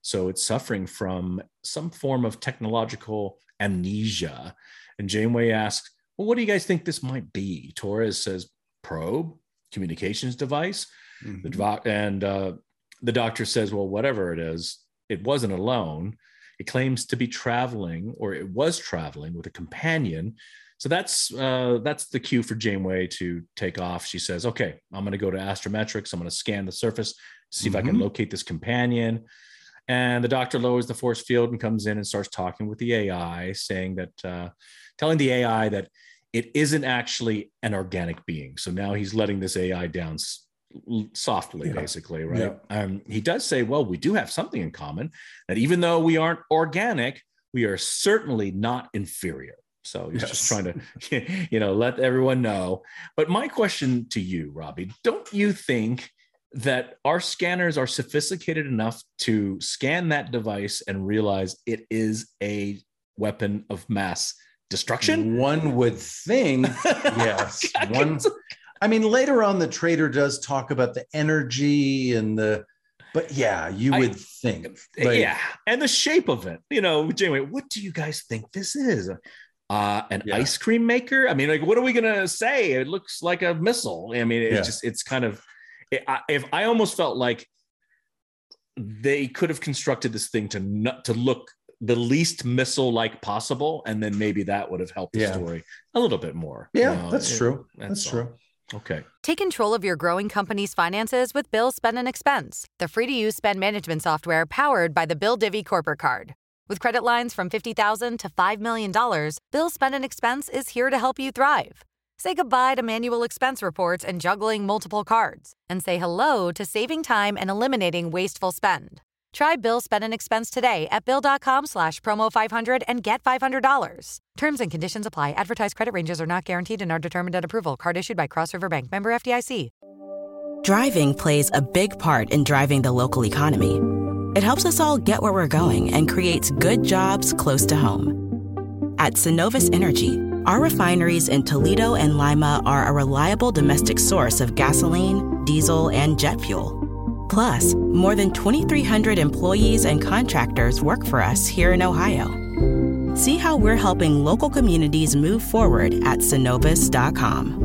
So it's suffering from some form of technological amnesia. And Janeway asks, well, what do you guys think this might be? Torres says, probe, communications device. Mm-hmm. The doc- and uh, the doctor says, well, whatever it is, it wasn't alone. It claims to be traveling, or it was traveling with a companion. So that's uh, that's the cue for Janeway to take off. She says, okay, I'm going to go to Astrometrics. I'm going to scan the surface, see mm-hmm. if I can locate this companion. And the doctor lowers the force field and comes in and starts talking with the A I, saying that, uh, telling the A I that it isn't actually an organic being. So now he's letting this A I down s- softly, yeah. basically, right? Yeah. Um, he does say, well, we do have something in common, that even though we aren't organic, we are certainly not inferior. So he's yes. just trying to, you know, let everyone know. But my question to you, Robbie, don't you think that our scanners are sophisticated enough to scan that device and realize it is a weapon of mass destruction? One would think, yes. One, I mean, later on, the traitor does talk about the energy and the, but yeah, you would I, think. Like, yeah, and the shape of it. You know, Janeway, what do you guys think this is? Uh, an yeah. ice cream maker? I mean, like, what are we gonna say? It looks like a missile. I mean, it's yeah. just, it's kind of. I, if I almost felt like they could have constructed this thing to not, to look the least missile-like possible, and then maybe that would have helped the yeah. story a little bit more. Yeah, you know, that's it, true. That's, that's true. Okay. Take control of your growing company's finances with Bill Spend and Expense, the free-to-use spend management software powered by the Bill Divvy Corporate Card. With credit lines from fifty thousand dollars to five million dollars, Bill Spend and Expense is here to help you thrive. Say goodbye to manual expense reports and juggling multiple cards, and say hello to saving time and eliminating wasteful spend. Try Bill Spend and Expense today at bill.com slash promo 500 and get five hundred dollars. Terms and conditions apply. Advertised credit ranges are not guaranteed and are determined at approval. Card issued by Cross River Bank. Member F D I C. Driving plays a big part in driving the local economy. It helps us all get where we're going and creates good jobs close to home. At Synovus Energy, our refineries in Toledo and Lima are a reliable domestic source of gasoline, diesel, and jet fuel. Plus, more than twenty-three hundred employees and contractors work for us here in Ohio. See how we're helping local communities move forward at Synovus dot com.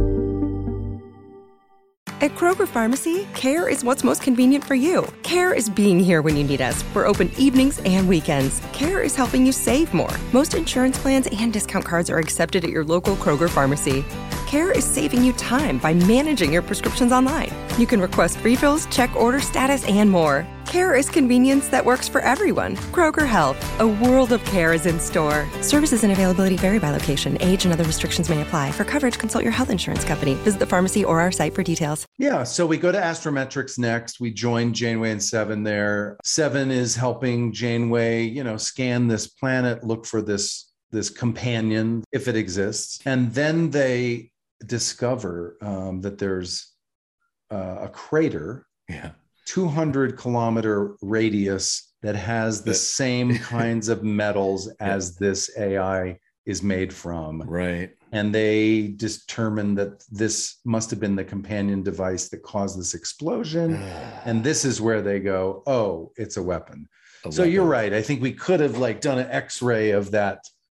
At Kroger Pharmacy, care is what's most convenient for you. Care is being here when you need us. We're open evenings and weekends. Care is helping you save more. Most insurance plans and discount cards are accepted at your local Kroger Pharmacy. Care is saving you time by managing your prescriptions online. You can request refills, check order status, and more. Care is convenience that works for everyone. Kroger Health, a world of care is in store. Services and availability vary by location. Age and other restrictions may apply. For coverage, consult your health insurance company. Visit the pharmacy or our site for details. Yeah, so we go to Astrometrics next. We join Janeway and Seven there. Seven is helping Janeway, you know, scan this planet, look for this, this companion, if it exists. And then they discover um, that there's uh, a crater. Yeah. two hundred kilometer radius that has the same kinds of metals as this A I is made from. Right. And they determined that this must have been the companion device that caused this explosion. And this is where they go, oh, it's a weapon. A so weapon. You're right. I think we could have like done an X-ray of that,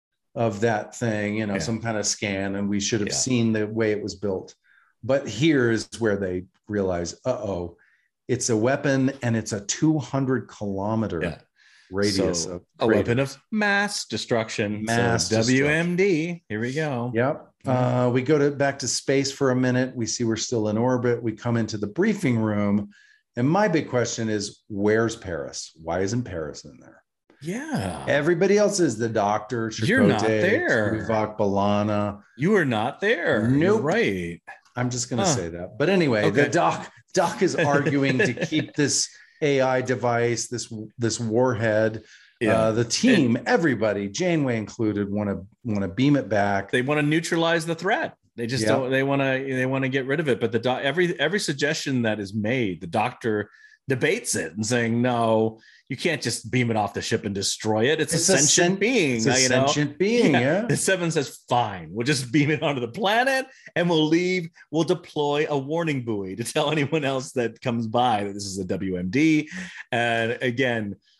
of that thing, you know, yeah. some kind of scan, and we should have yeah. seen the way it was built. But here is where they realize, uh-oh, it's a weapon, and it's a two hundred kilometer yeah. radius. So, of a weapon of mass destruction. Mass so W M D. Here we go. Yep. Uh, we go to back to space for a minute. We see we're still in orbit. We come into the briefing room, and my big question is, where's Paris? Why isn't Paris in there? Yeah. Everybody else is the doctor. Chakotay, You're not there. Tuvok, B'Elanna. You are not there. Nope. You're right. I'm just going to huh. say that. But anyway, okay. the doc doc is arguing to keep this A I device, this this warhead. Yeah. Uh, the team, and everybody, Janeway included, want to want to beam it back. They want to neutralize the threat. They just yep. don't. They want to. They want to get rid of it. But the doc, every every suggestion that is made, the doctor debates it and saying, no, you can't just beam it off the ship and destroy it. It's, it's a sentient sen- being. It's a you sentient know? being, yeah. yeah. The Seven says, fine, we'll just beam it onto the planet and we'll leave. We'll deploy a warning buoy to tell anyone else that comes by that this is a W M D. And again,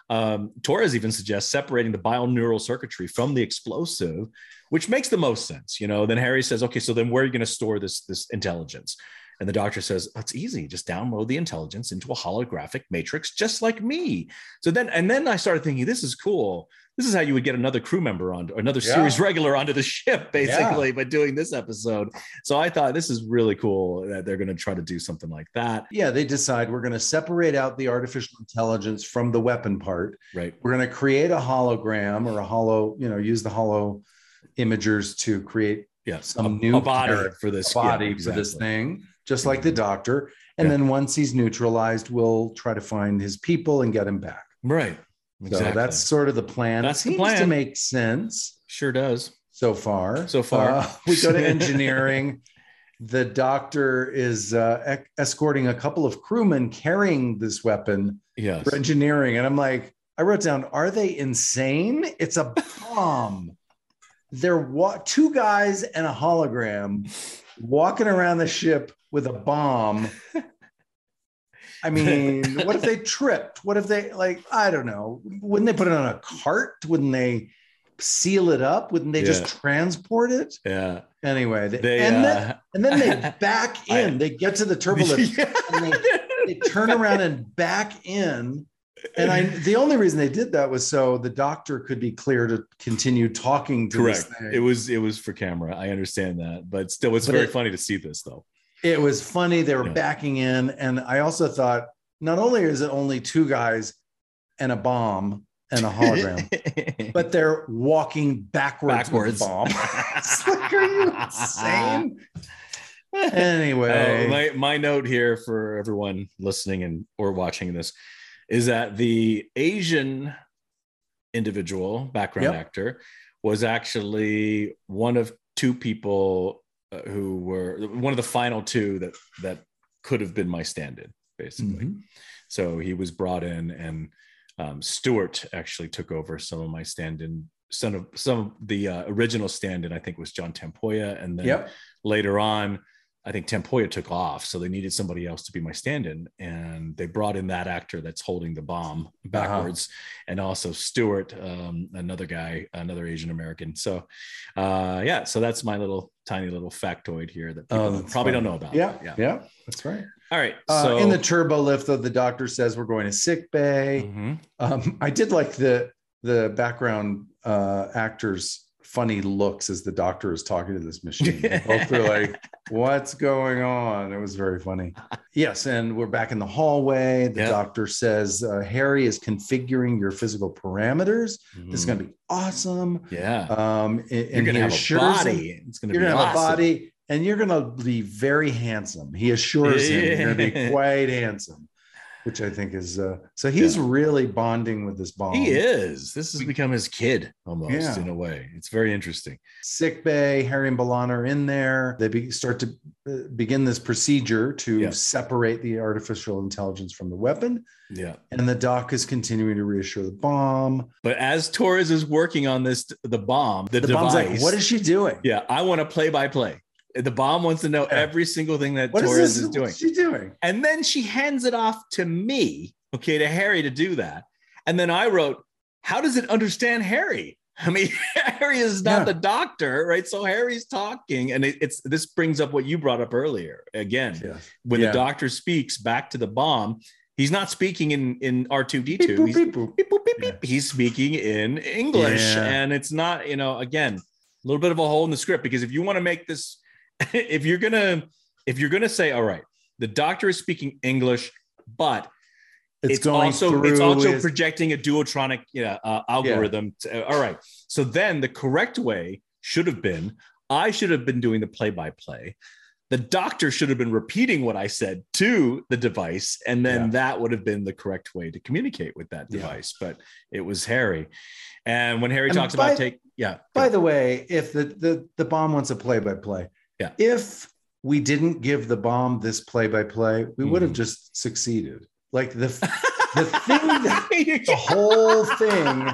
Um, Torres even suggests separating the bioneural circuitry from the explosive, which makes the most sense. You know, then Harry says, okay, so then where are you going to store this, this intelligence? And the doctor says, oh, it's easy. Just download the intelligence into a holographic matrix, just like me. So then, and then I started thinking, this is cool. This is how you would get another crew member on, or another yeah. series regular onto the ship, basically, yeah. by doing this episode. So I thought this is really cool that they're going to try to do something like that. Yeah, they decide we're going to separate out the artificial intelligence from the weapon part. Right. We're going to create a hologram or a hollow, you know, use the hollow imagers to create yeah, some a, new a body for this body yeah, exactly. for this thing, just like the doctor. And yeah. then once he's neutralized, we'll try to find his people and get him back. Right. Exactly. So that's sort of the plan. That's it seems the plan. to make sense. Sure does. So far. So far. Uh, we go to engineering. The doctor is uh, ec- escorting a couple of crewmen carrying this weapon yes. for engineering. And I'm like, I wrote down, are they insane? It's a bomb. They're wa- two guys and a hologram walking around the ship with a bomb. I mean, what if they tripped? What if they, like, I don't know. Wouldn't they put it on a cart? Wouldn't they seal it up? Wouldn't they yeah. just transport it? Yeah. Anyway, they, they, and, uh, then, and then they back in. I, they get to the turbolift yeah. and they, they turn around and back in. And I, the only reason they did that was so the doctor could be clear to continue talking to Correct. This thing. It was, it was for camera. I understand that, but still, it's but very it, funny to see this though. It was funny. They were yeah. backing in. And I also thought, not only is it only two guys and a bomb and a hologram, but they're walking backwards, backwards. With a bomb. It's like, are you insane? Anyway. Uh, my, my note here for everyone listening and or watching this is that the Asian individual background yep. actor was actually one of two people uh, who were one of the final two that that could have been my stand-in, basically. Mm-hmm. So he was brought in, and um, Stewart actually took over some of my stand-in. Some of some of the uh, original stand-in, I think, was John Tempoya, and then yep. later on, I think Tempoya took off, so they needed somebody else to be my stand-in, and they brought in that actor that's holding the bomb backwards, uh-huh. and also Stewart, um, another guy, another Asian American. So, uh, yeah, so that's my little tiny little factoid here that people oh, probably funny. Don't know about. Yeah, yeah, yeah, that's right. All right. So uh, in the turbo lift, though, the doctor says we're going to sick bay. Mm-hmm. Um, I did like the the background uh, actors. Funny looks as the doctor is talking to this machine. Both are like, what's going on? It was very funny. Yes. And we're back in the hallway. The yep. doctor says, uh, Harry is configuring your physical parameters. Mm. This is going to be awesome. Yeah. Um, and, you're going to have a body. Him, it's going to be You're going to have awesome. a body and you're going to be very handsome. He assures him you're going to be quite handsome. Which I think is, uh, so he's yeah. really bonding with this bomb. He is. This has become his kid almost yeah. in a way. It's very interesting. Sick bay, Harry and B'Elanna are in there. They be, start to uh, begin this procedure to yeah. separate the artificial intelligence from the weapon. Yeah. And the doc is continuing to reassure the bomb. But as Torres is working on this, the bomb, the, the device, bomb's like, what is she doing? Yeah. I want to play by play. The bomb wants to know yeah. every single thing that what Torres is, is doing. What's she doing? And then she hands it off to me, okay, to Harry to do that. And then I wrote, how does it understand Harry? I mean, Harry is not yeah. the doctor, right? So Harry's talking, and it, it's this brings up what you brought up earlier. Again, yes. when yeah. the doctor speaks back to the bomb, he's not speaking in, in R two D two. He's, beep, boop, beep, boop, beep, yeah. he's speaking in English. Yeah. And it's not, you know, again, a little bit of a hole in the script, because if you want to make this, if you're gonna if you're gonna say, all right, the doctor is speaking English, but it's, it's going also it's also his... projecting a duotronic yeah, uh, algorithm. Yeah. To, uh, all right, so then the correct way should have been I should have been doing the play-by-play. The doctor should have been repeating what I said to the device, and then yeah. that would have been the correct way to communicate with that device. Yeah. But it was Harry. And when Harry and talks by, about take, yeah. By the way, if the, the, the bomb wants a play-by-play, yeah. if we didn't give the bomb this play-by-play, we mm. would have just succeeded. Like the, the thing, that, the whole thing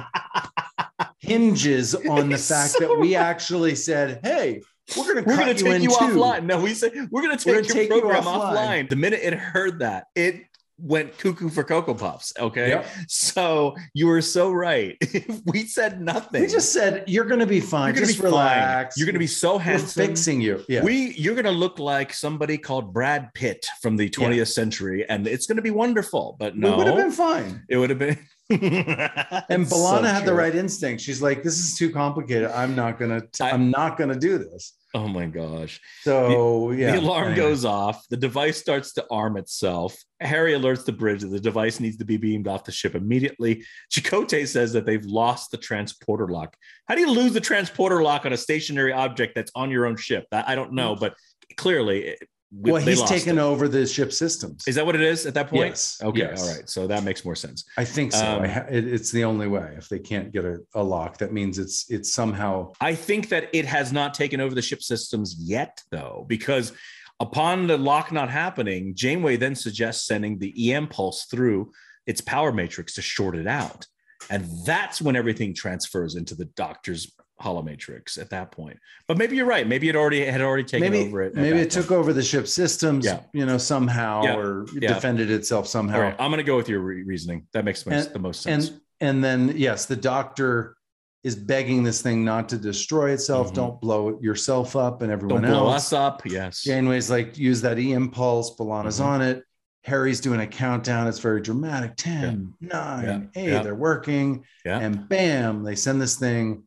hinges on the fact so that we actually said, hey, we're going to we're going to take you two. offline. No, we said we're going to take your take program you offline. offline. The minute it heard that, it went cuckoo for Cocoa Puffs. Okay. Yep. So you were so right. We said nothing. We just said, you're going to be fine. You're gonna just be relax. Fine. You're going to be so handsome. We're fixing you. Yeah. We, you're going to look like somebody called Brad Pitt from the twentieth yeah. century, and it's going to be wonderful. But no, it would have been fine. It would have been. And B'Elanna so had true. the right instinct. She's like, this is too complicated. I'm not going to, I'm not going to do this. Oh my gosh. So the, yeah. The alarm anyway. goes off. The device starts to arm itself. Harry alerts the bridge that the device needs to be beamed off the ship immediately. Chakotay says that they've lost the transporter lock. How do you lose the transporter lock on a stationary object that's on your own ship? That, I don't know, but clearly it, We, well, he's taken it. over the ship systems. Is that what it is at that point? Yes. Okay. Yes. All right. So that makes more sense. I think so. Um, I ha- it, it's the only way. If they can't get a, a lock, that means it's it's somehow. I think that it has not taken over the ship systems yet, though, because upon the lock not happening, Janeway then suggests sending the E M pulse through its power matrix to short it out. And that's when everything transfers into the Doctor's holomatrix at that point. But maybe you're right. Maybe it already had already taken maybe, over it. Maybe it point. took over the ship systems, yeah. you know, somehow yeah. or yeah. defended itself somehow. All right. I'm going to go with your re- reasoning. That makes and, the most sense. And and then, yes, the Doctor is begging this thing not to destroy itself. Mm-hmm. Don't blow yourself up and everyone Don't blow else. us up. Yes. Janeway's like, use that E M pulse. B'Elanna's mm-hmm. on it. Harry's doing a countdown. It's very dramatic. ten, yeah. nine, yeah. eight. Yeah. They're working. Yeah. And bam, they send this thing.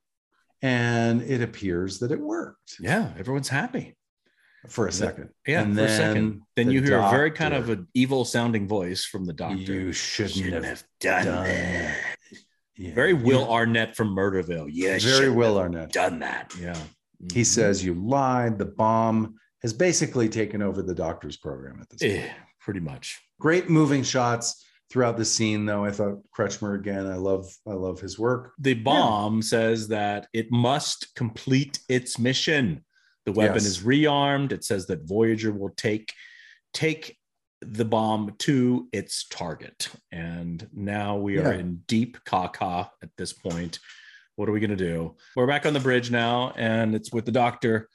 And it appears that it worked. Yeah, everyone's happy for a second. Yeah, and for then a second. Then the you hear doctor, a very kind of an evil sounding voice from the Doctor. You shouldn't, shouldn't have, have done, done that. that. Yeah. Very Will yeah. Arnett from Murderville. Yeah, very Will Arnett. Done that. Yeah. Mm-hmm. He says you lied. The bomb has basically taken over the Doctor's program at this point. Yeah, pretty much. Great moving shots throughout the scene, though. I thought Kretschmer again. I love, I love his work. The bomb yeah. says that it must complete its mission. The weapon yes. is rearmed. It says that Voyager will take take the bomb to its target. And now we are yeah. in deep caca at this point. What are we going to do? We're back on the bridge now, and it's with the Doctor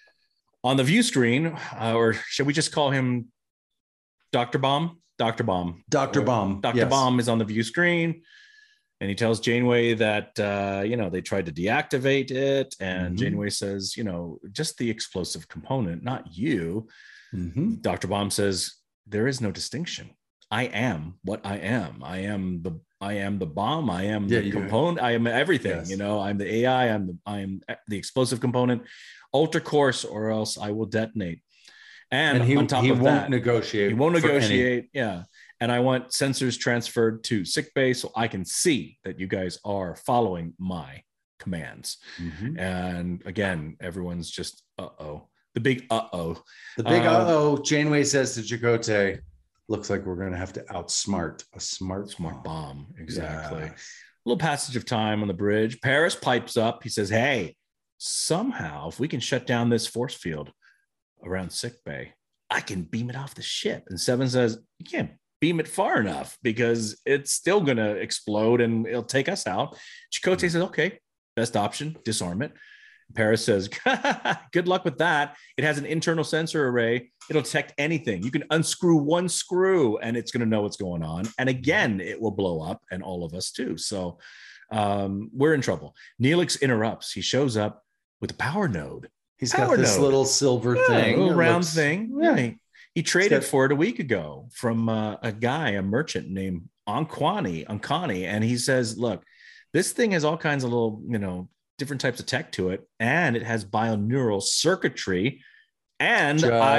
on the view screen, uh, or should we just call him Doctor Bomb? Doctor Bomb. Doctor Bomb. Doctor Yes. Bomb is on the view screen, and he tells Janeway that, uh, you know, they tried to deactivate it. And mm-hmm. Janeway says, you know, just the explosive component, not you. Mm-hmm. Doctor Bomb says, there is no distinction. I am what I am. I am the I am the bomb. I am yeah, the component. I am everything. Yes. You know, I'm the A I. I'm the I am the explosive component. Alter course, or else I will detonate. And, and he, on top he of won't that, negotiate. He won't negotiate. Yeah. And I want sensors transferred to sickbay so I can see that you guys are following my commands. Mm-hmm. And again, everyone's just, uh-oh. The big uh-oh. The big uh, uh-oh. Janeway says to Chakotay, looks like we're going to have to outsmart a smart Smart bomb. bomb. Exactly. Yeah. A little passage of time on the bridge. Paris pipes up. He says, hey, somehow, if we can shut down this force field around sickbay, I can beam it off the ship. And Seven says, you can't beam it far enough because it's still going to explode and it'll take us out. Chakotay says, okay, best option, disarm it. Paris says, good luck with that. It has an internal sensor array. It'll detect anything. You can unscrew one screw and it's going to know what's going on. And again, it will blow up, and all of us too. So um, we're in trouble. Neelix interrupts. He shows up with a power node. He's Power got this node. little silver yeah, thing, a little round looks, thing. Yeah, he, he traded got, for it a week ago from uh, a guy, a merchant named Ankwani, Ankani, and he says, "Look, this thing has all kinds of little, you know, different types of tech to it, and it has bioneural circuitry." And Just, I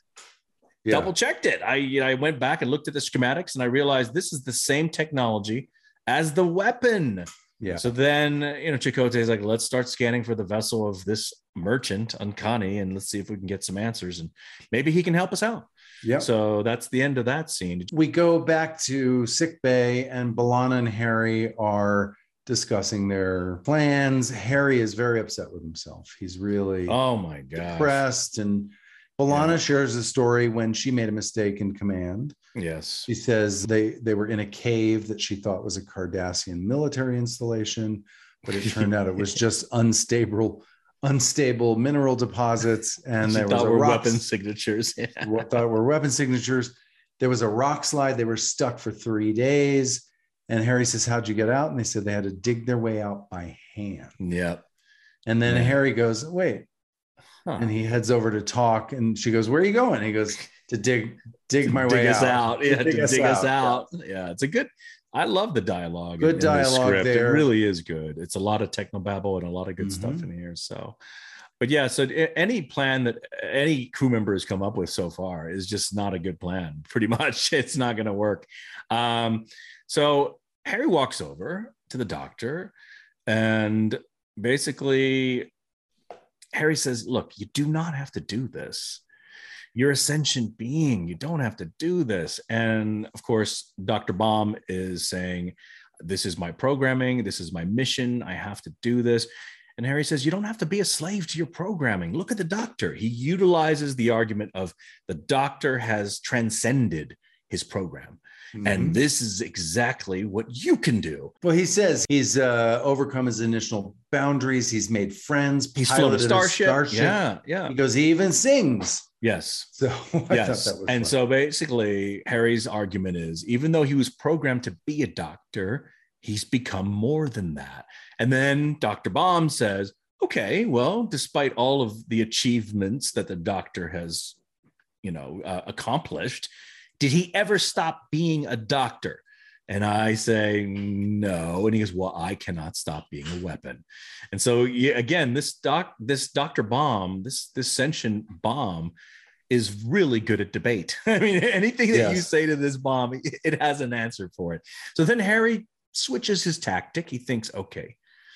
yeah. double checked it. I you know, I went back and looked at the schematics, and I realized this is the same technology as the weapon. Yeah. So then, you know, Chakotay is like, let's start scanning for the vessel of this merchant, Ankani, and let's see if we can get some answers, and maybe he can help us out. Yeah. So that's the end of that scene. We go back to sickbay, and B'Elanna and Harry are discussing their plans. Harry is very upset with himself. He's really oh my god depressed, and B'Elanna yeah. shares a story when she made a mistake in command. Yes. She says they, they were in a cave that she thought was a Cardassian military installation, but it turned out it was just unstable, unstable mineral deposits. And she there thought was a were rock, weapon signatures. thought were weapon signatures. there was a rock slide. They were stuck for three days. And Harry says, how'd you get out? And they said they had to dig their way out by hand. Yep. And then Yeah. Harry goes, wait. Huh. And he heads over to talk. And she goes, where are you going? And he goes, to dig, dig my dig way us out. out. Yeah, To to dig us dig us out. out. Yeah, it's a good. I love the dialogue. Good in, in the dialogue script. there. It really is good. It's a lot of technobabble and a lot of good Mhm. stuff in here. So, but yeah, so any plan that any crew member has come up with so far is just not a good plan. Pretty much, it's not going to work. Um, so Harry walks over to the doctor, and basically, Harry says, "Look, you do not have to do this. You're a sentient being. You don't have to do this." And of course, Doctor Baum is saying, this is my programming. This is my mission. I have to do this. And Harry says, you don't have to be a slave to your programming. Look at the doctor. He utilizes the argument of the doctor has transcended his program. Mhm. And this is exactly what you can do. Well, he says he's uh, overcome his initial boundaries. He's made friends. He's flown a piloted starship. starship. Yeah, yeah. He goes, he even sings. Yes. So I Yes. thought that was And fun. so basically, Harry's argument is even though he was programmed to be a doctor, he's become more than that. And then Doctor Baum says, okay, well, despite all of the achievements that the doctor has, you know, uh, accomplished, did he ever stop being a doctor? And I say, no. And he goes, well, I cannot stop being a weapon. And so yeah, again, this doc, this Doctor Baum, this, this sentient bomb is really good at debate. I mean, anything that Yes. you say to this bomb, it has an answer for it. So then Harry switches his tactic. He thinks, okay,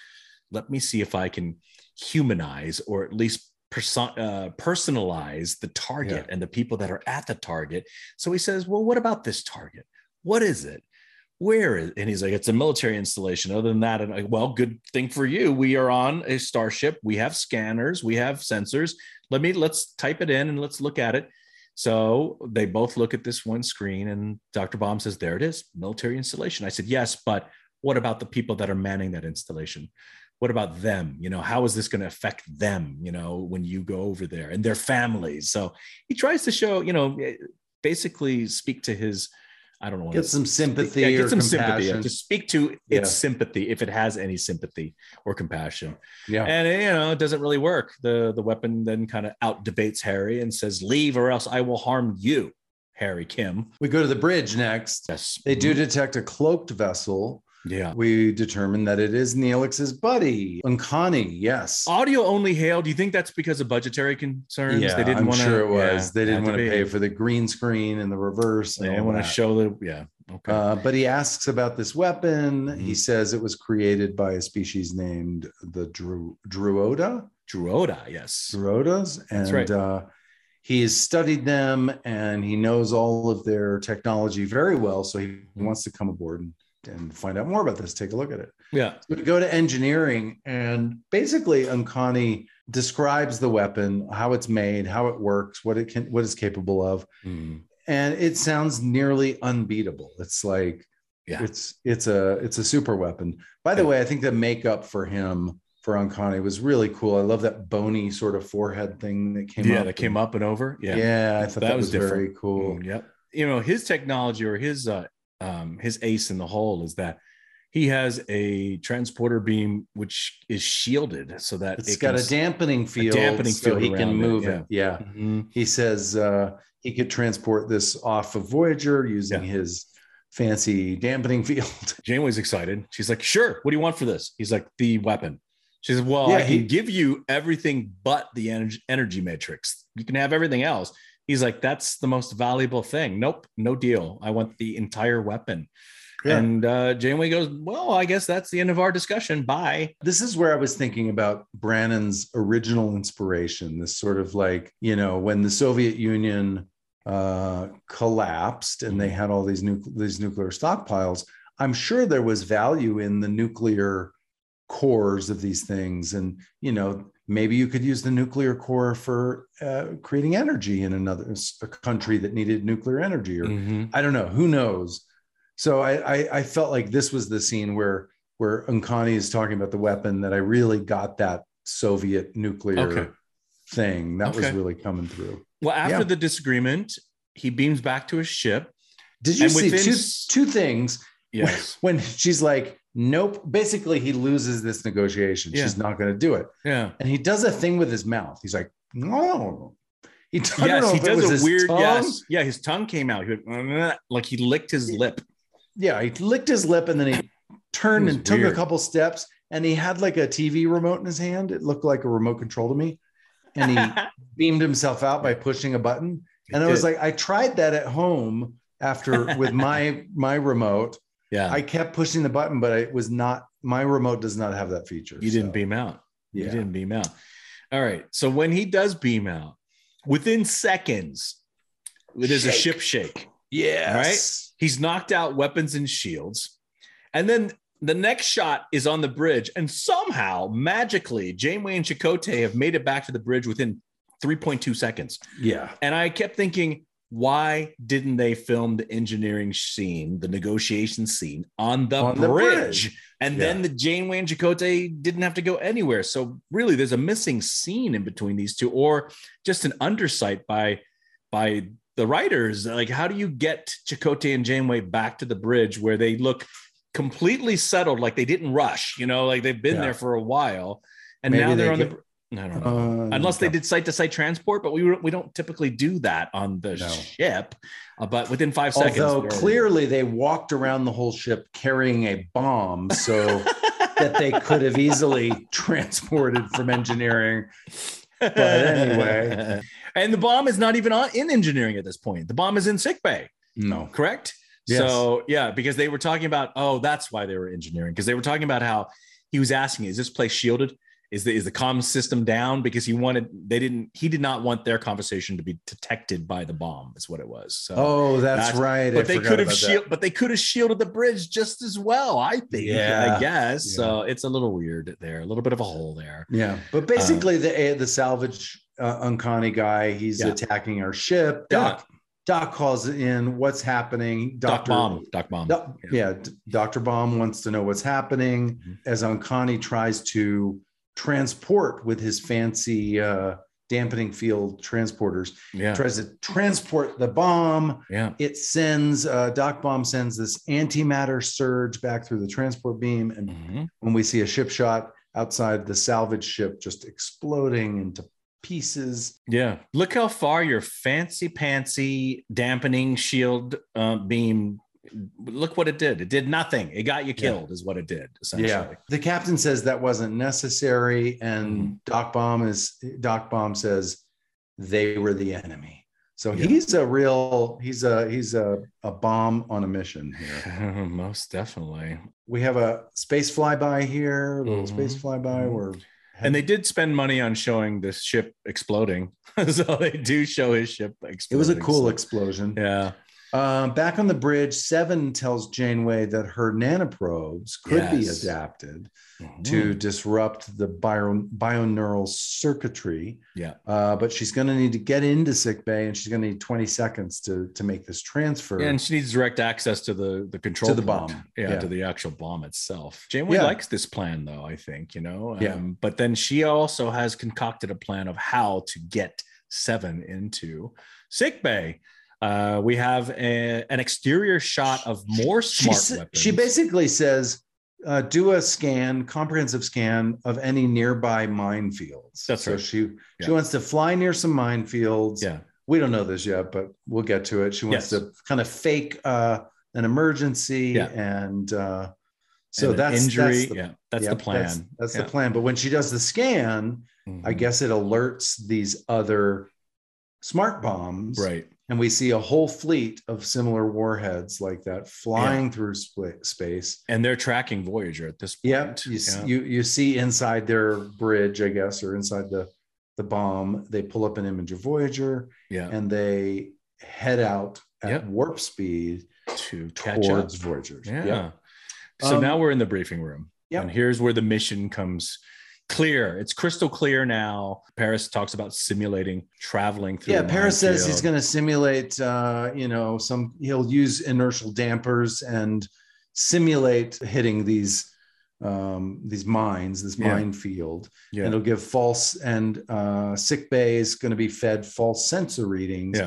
let me see if I can humanize or at least person, uh, personalize the target Yeah. and the people that are at the target. So he says, well, what about this target? What is it? Where is it? And he's like, it's a military installation. Other than that, I'm like, well, good thing for you. We are on a starship. We have scanners. We have sensors. Let me, let's type it in and let's look at it. So they both look at this one screen and Doctor Baum says, there it is, military installation. I said, yes, but what about the people that are manning that installation? What about them? You know, how is this going to affect them, you know, when you go over there and their families? So he tries to show, you know, basically speak to his, I don't know. Get some sympathy yeah, or get some compassion. sympathy. To speak to its Yeah. sympathy, if it has any sympathy or compassion. Yeah. And, you know, it doesn't really work. The, the weapon then kind of out debates Harry and says, leave or else I will harm you, Harry Kim. We go to the bridge next. Yes. They do detect a cloaked vessel. Yeah. We determine that it is Neelix's buddy, Uncanny. Yes. Audio only hail. Do you think that's because of budgetary concerns? Yeah, they didn't I'm want to. sure it was. Yeah, they didn't had want to be. pay for the green screen and the reverse. They and didn't all want to that. show the. Yeah. Okay. Uh, but he asks about this weapon. Mhm. He says it was created by a species named the Dru- Druoda. Druoda. Yes. Druodas. And That's right. uh, he has studied them and he knows all of their technology very well. So he Mhm. wants to come aboard and, and find out more about this. Take a look at it. Yeah. We go to engineering, and basically Uncanny describes the weapon, how it's made, how it works, what it can, what it's capable of. Mm. And it sounds nearly unbeatable. It's like, Yeah. it's it's a it's a super weapon. By the Yeah. way, I think the makeup for him for Uncanny was really cool. I love that bony sort of forehead thing that came Yeah. up. That came up and over. Yeah. Yeah, I thought that, was, different. very cool. Mm, yep. You know, his technology or his uh, um, his ace in the hole is that he has a transporter beam which is shielded so that It's it got can a dampening field, dampening so field he can around it, move yeah. it. Yeah. Mhm. He says uh, he could transport this off of Voyager using Yeah. his fancy dampening field. Janeway's excited. She's like, sure. What do you want for this? He's like, the weapon. She says, well, Yeah, I can he- give you everything but the energy, energy matrix. You can have everything else. He's like, that's the most valuable thing. Nope, no deal. I want the entire weapon. Yeah. And uh, Janeway goes, well, I guess that's the end of our discussion. Bye. This is where I was thinking about Brannon's original inspiration, this sort of like, you know, when the Soviet Union uh, collapsed and they had all these, nu- these nuclear stockpiles, I'm sure there was value in the nuclear cores of these things. And, you know, maybe you could use the nuclear core for uh, creating energy in another a country that needed nuclear energy, or Mhm. I don't know, who knows. So I, I, I felt like this was the scene where where Uncanny is talking about the weapon that I really got that Soviet nuclear Okay. thing that was Okay. really coming through. Well, after Yeah. the disagreement, he beams back to his ship Did you And see within two s- two things? Yes. When she's like, nope. Basically, he loses this negotiation. Yeah. She's not going to do it. Yeah. And he does a thing with his mouth. He's like, no. He, I don't Yes, know he if it does was a his weird. tongue. Yes. Yeah, his tongue came out. He went, "Ugh," like he licked his lip. Yeah, he licked his lip and then he turned It was and took weird. a couple steps. And he had like a T V remote in his hand. It looked like a remote control to me. And he beamed himself out by pushing a button. And I was did. like, I tried that at home after with my my remote. Yeah. I kept pushing the button, but it was not, my remote does not have that feature. You didn't so, beam out. yeah. You didn't beam out. All right. So when he does beam out, within seconds, there's a Shake. ship shake. Yes. He's knocked out weapons and shields. And then the next shot is on the bridge. And somehow, magically, Janeway and Chakotay have made it back to the bridge within three point two seconds. Yeah. And I kept thinking, why didn't they film the engineering scene, the negotiation scene on the, On bridge? the bridge. And Yeah. then the Janeway and Chakotay didn't have to go anywhere. So really, there's a missing scene in between these two, or just an undersight by by the writers. Like, how do you get Chakotay and Janeway back to the bridge where they look completely settled, like they didn't rush? You know, like they've been Yeah. there for a while, and Maybe now they're they on get- the. I don't know. Uh, Unless they did site-to-site transport, but we we don't typically do that on the No. ship. Uh, but within five seconds, Although they're- clearly they walked around the whole ship carrying a bomb so that they could have easily transported from engineering. But anyway. And the bomb is not even on, in engineering at this point. The bomb is in sickbay, No. correct? Yes. So yeah, because they were talking about, oh, that's why they were engineering, because they were talking about how he was asking, is this place shielded? Is the is the comm system down? Because he wanted, they didn't, he did not want their conversation to be detected by the bomb, is what it was. So Oh, that's, right. but I they forgot could have about that. shield, but they could have shielded the bridge just as well, I think. Yeah. I guess. Yeah. So it's a little weird there, a little bit of a hole there. Yeah, but basically the the salvage uh, Uncanny guy, he's Yeah. attacking our ship. Yeah. Doc Doc calls in. What's happening? Doc Doctor Bomb. Doc Bomb. Doc- yeah, D- Doctor Bomb wants to know what's happening Mhm. as Uncanny tries to transport with his fancy uh, dampening field transporters. Yeah. Tries to transport the bomb. Yeah. It sends uh, Doc Bomb sends this antimatter surge back through the transport beam, and Mhm. when we see a ship shot outside the salvage ship just exploding into pieces. Yeah. Look how far your fancy pantsy dampening shield uh, beam. Look what it did. It did nothing. It got you killed, is what it did, essentially. Yeah. The captain says that wasn't necessary. And Mhm. Doc Bomb is Doc Bomb says they were the enemy. So Yeah. he's a real, he's a he's a, a bomb on a mission here. Most definitely. We have a space flyby here, a little Mhm. space flyby Mhm. where And they did spend money on showing the ship exploding. So they do show his ship exploding. it was a cool So- explosion. Yeah. Um, back on the bridge, Seven tells Janeway that her nanoprobes could be Yes. adapted Mhm. to disrupt the bio, bioneural circuitry. Yeah. Uh, but she's going to need to get into sickbay, and she's going to need twenty seconds to, to make this transfer. Yeah, and she needs direct access to the the control To the port. bomb. Yeah, Yeah. to the actual bomb itself. Janeway Yeah. likes this plan, though. I think you know. Um, Yeah. But then she also has concocted a plan of how to get Seven into sickbay. Uh, we have a, an exterior shot of more she, smart sa- weapons. she basically says, uh, do a scan, comprehensive scan of any nearby minefields. That's so right. she Yeah. she wants to fly near some minefields. Yeah. We don't know this yet, but we'll get to it. She wants Yes. to kind of fake uh, an emergency, Yeah. and uh, so And an that's injury. That's the, yeah, that's yep, the plan. That's, that's Yeah. the plan. But when she does the scan, I Mhm. guess it alerts these other smart bombs, Right. and we see a whole fleet of similar warheads like that flying through sp- space. And they're tracking Voyager at this point. Yeah, you, s- Yeah. you you see inside their bridge, I guess, or inside the the bomb, they pull up an image of Voyager, yeah. and they head out at Yep. warp speed To catch towards up. Voyager. Yeah. Yep. So Um, now we're in the briefing room. Yep. And here's where the mission comes clear. It's crystal clear now. Paris talks about simulating traveling through. Yeah, a Paris says he's minefield. going to simulate, uh, you know, some, he'll use inertial dampers and simulate hitting these um these mines, this Yeah. minefield. Yeah. And it'll give false, and uh sick bay is going to be fed false sensor readings. Yeah.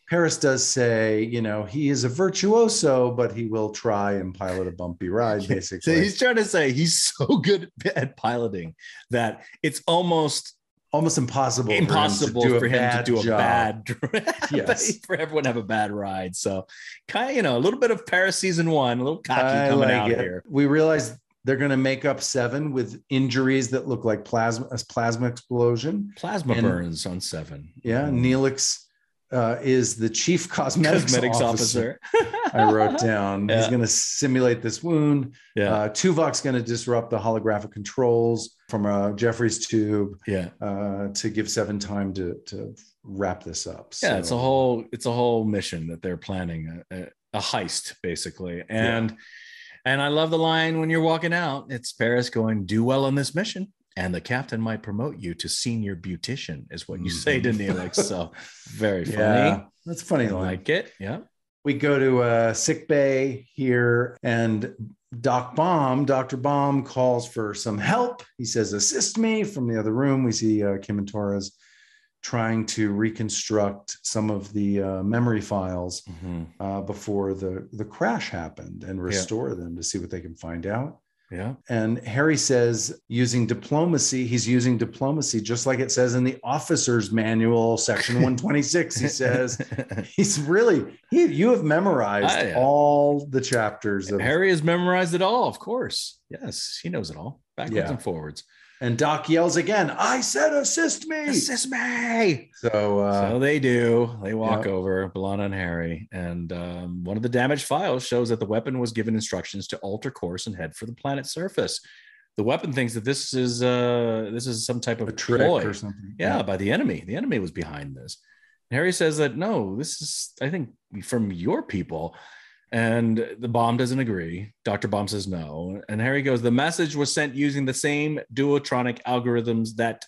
Paris does say, you know, he is a virtuoso, but he will try and pilot a bumpy ride, basically. So he's trying to say he's so good at piloting that it's almost almost impossible, impossible for him to do, for a, him bad to do a job. bad Yes. for everyone to have a bad ride. So kind of, you know, a little bit of Paris season one, a little cocky I coming like out it. here. We realize they're going to make up seven with injuries that look like plasma, a plasma explosion. Plasma And- burns on seven. Yeah. Mm. Neelix uh, is the chief cosmetics, Cosmetics officer. officer. I wrote down. Yeah. He's going to simulate this wound. Yeah. Uh, Tuvok's going to disrupt the holographic controls from a Jeffries tube Yeah. uh, to give Seven time to, to wrap this up. Yeah. So- It's a whole, it's a whole mission that they're planning, a, a, a heist basically. And, and I love the line when you're walking out, it's Paris going, do well on this mission. And the captain might promote you to senior beautician is what you say to Neelix. So very funny. Yeah, that's a funny I line. like it. Yeah. We go to uh, sick bay here, and Doc Baum, Doctor Baum calls for some help. He says, assist me. From the other room, we see uh, Kim and Torres trying to reconstruct some of the uh, memory files Mm-hmm. uh, before the, the crash happened and restore them to see what they can find out. Yeah. And Harry says, using diplomacy, he's using diplomacy, just like it says in the officer's manual, section one twenty-six. He says, he's really, he, you have memorized Ah, yeah. all the chapters of Harry has memorized it all, of course. Yes, he knows it all, backwards Yeah. and forwards. And Doc yells again, I said, assist me. Assist me. So, uh, So they do. They walk yeah. over, B'Elanna and Harry, and um, one of the damaged files shows that the weapon was given instructions to alter course and head for the planet's surface. The weapon thinks that this is uh, this is some type of a trick ploy. or something. Yeah, by the enemy. The enemy was behind this. And Harry says that no, this is, I think, from your people. And the bomb doesn't agree. Doctor Baum says no. And Harry goes, the message was sent using the same duotronic algorithms that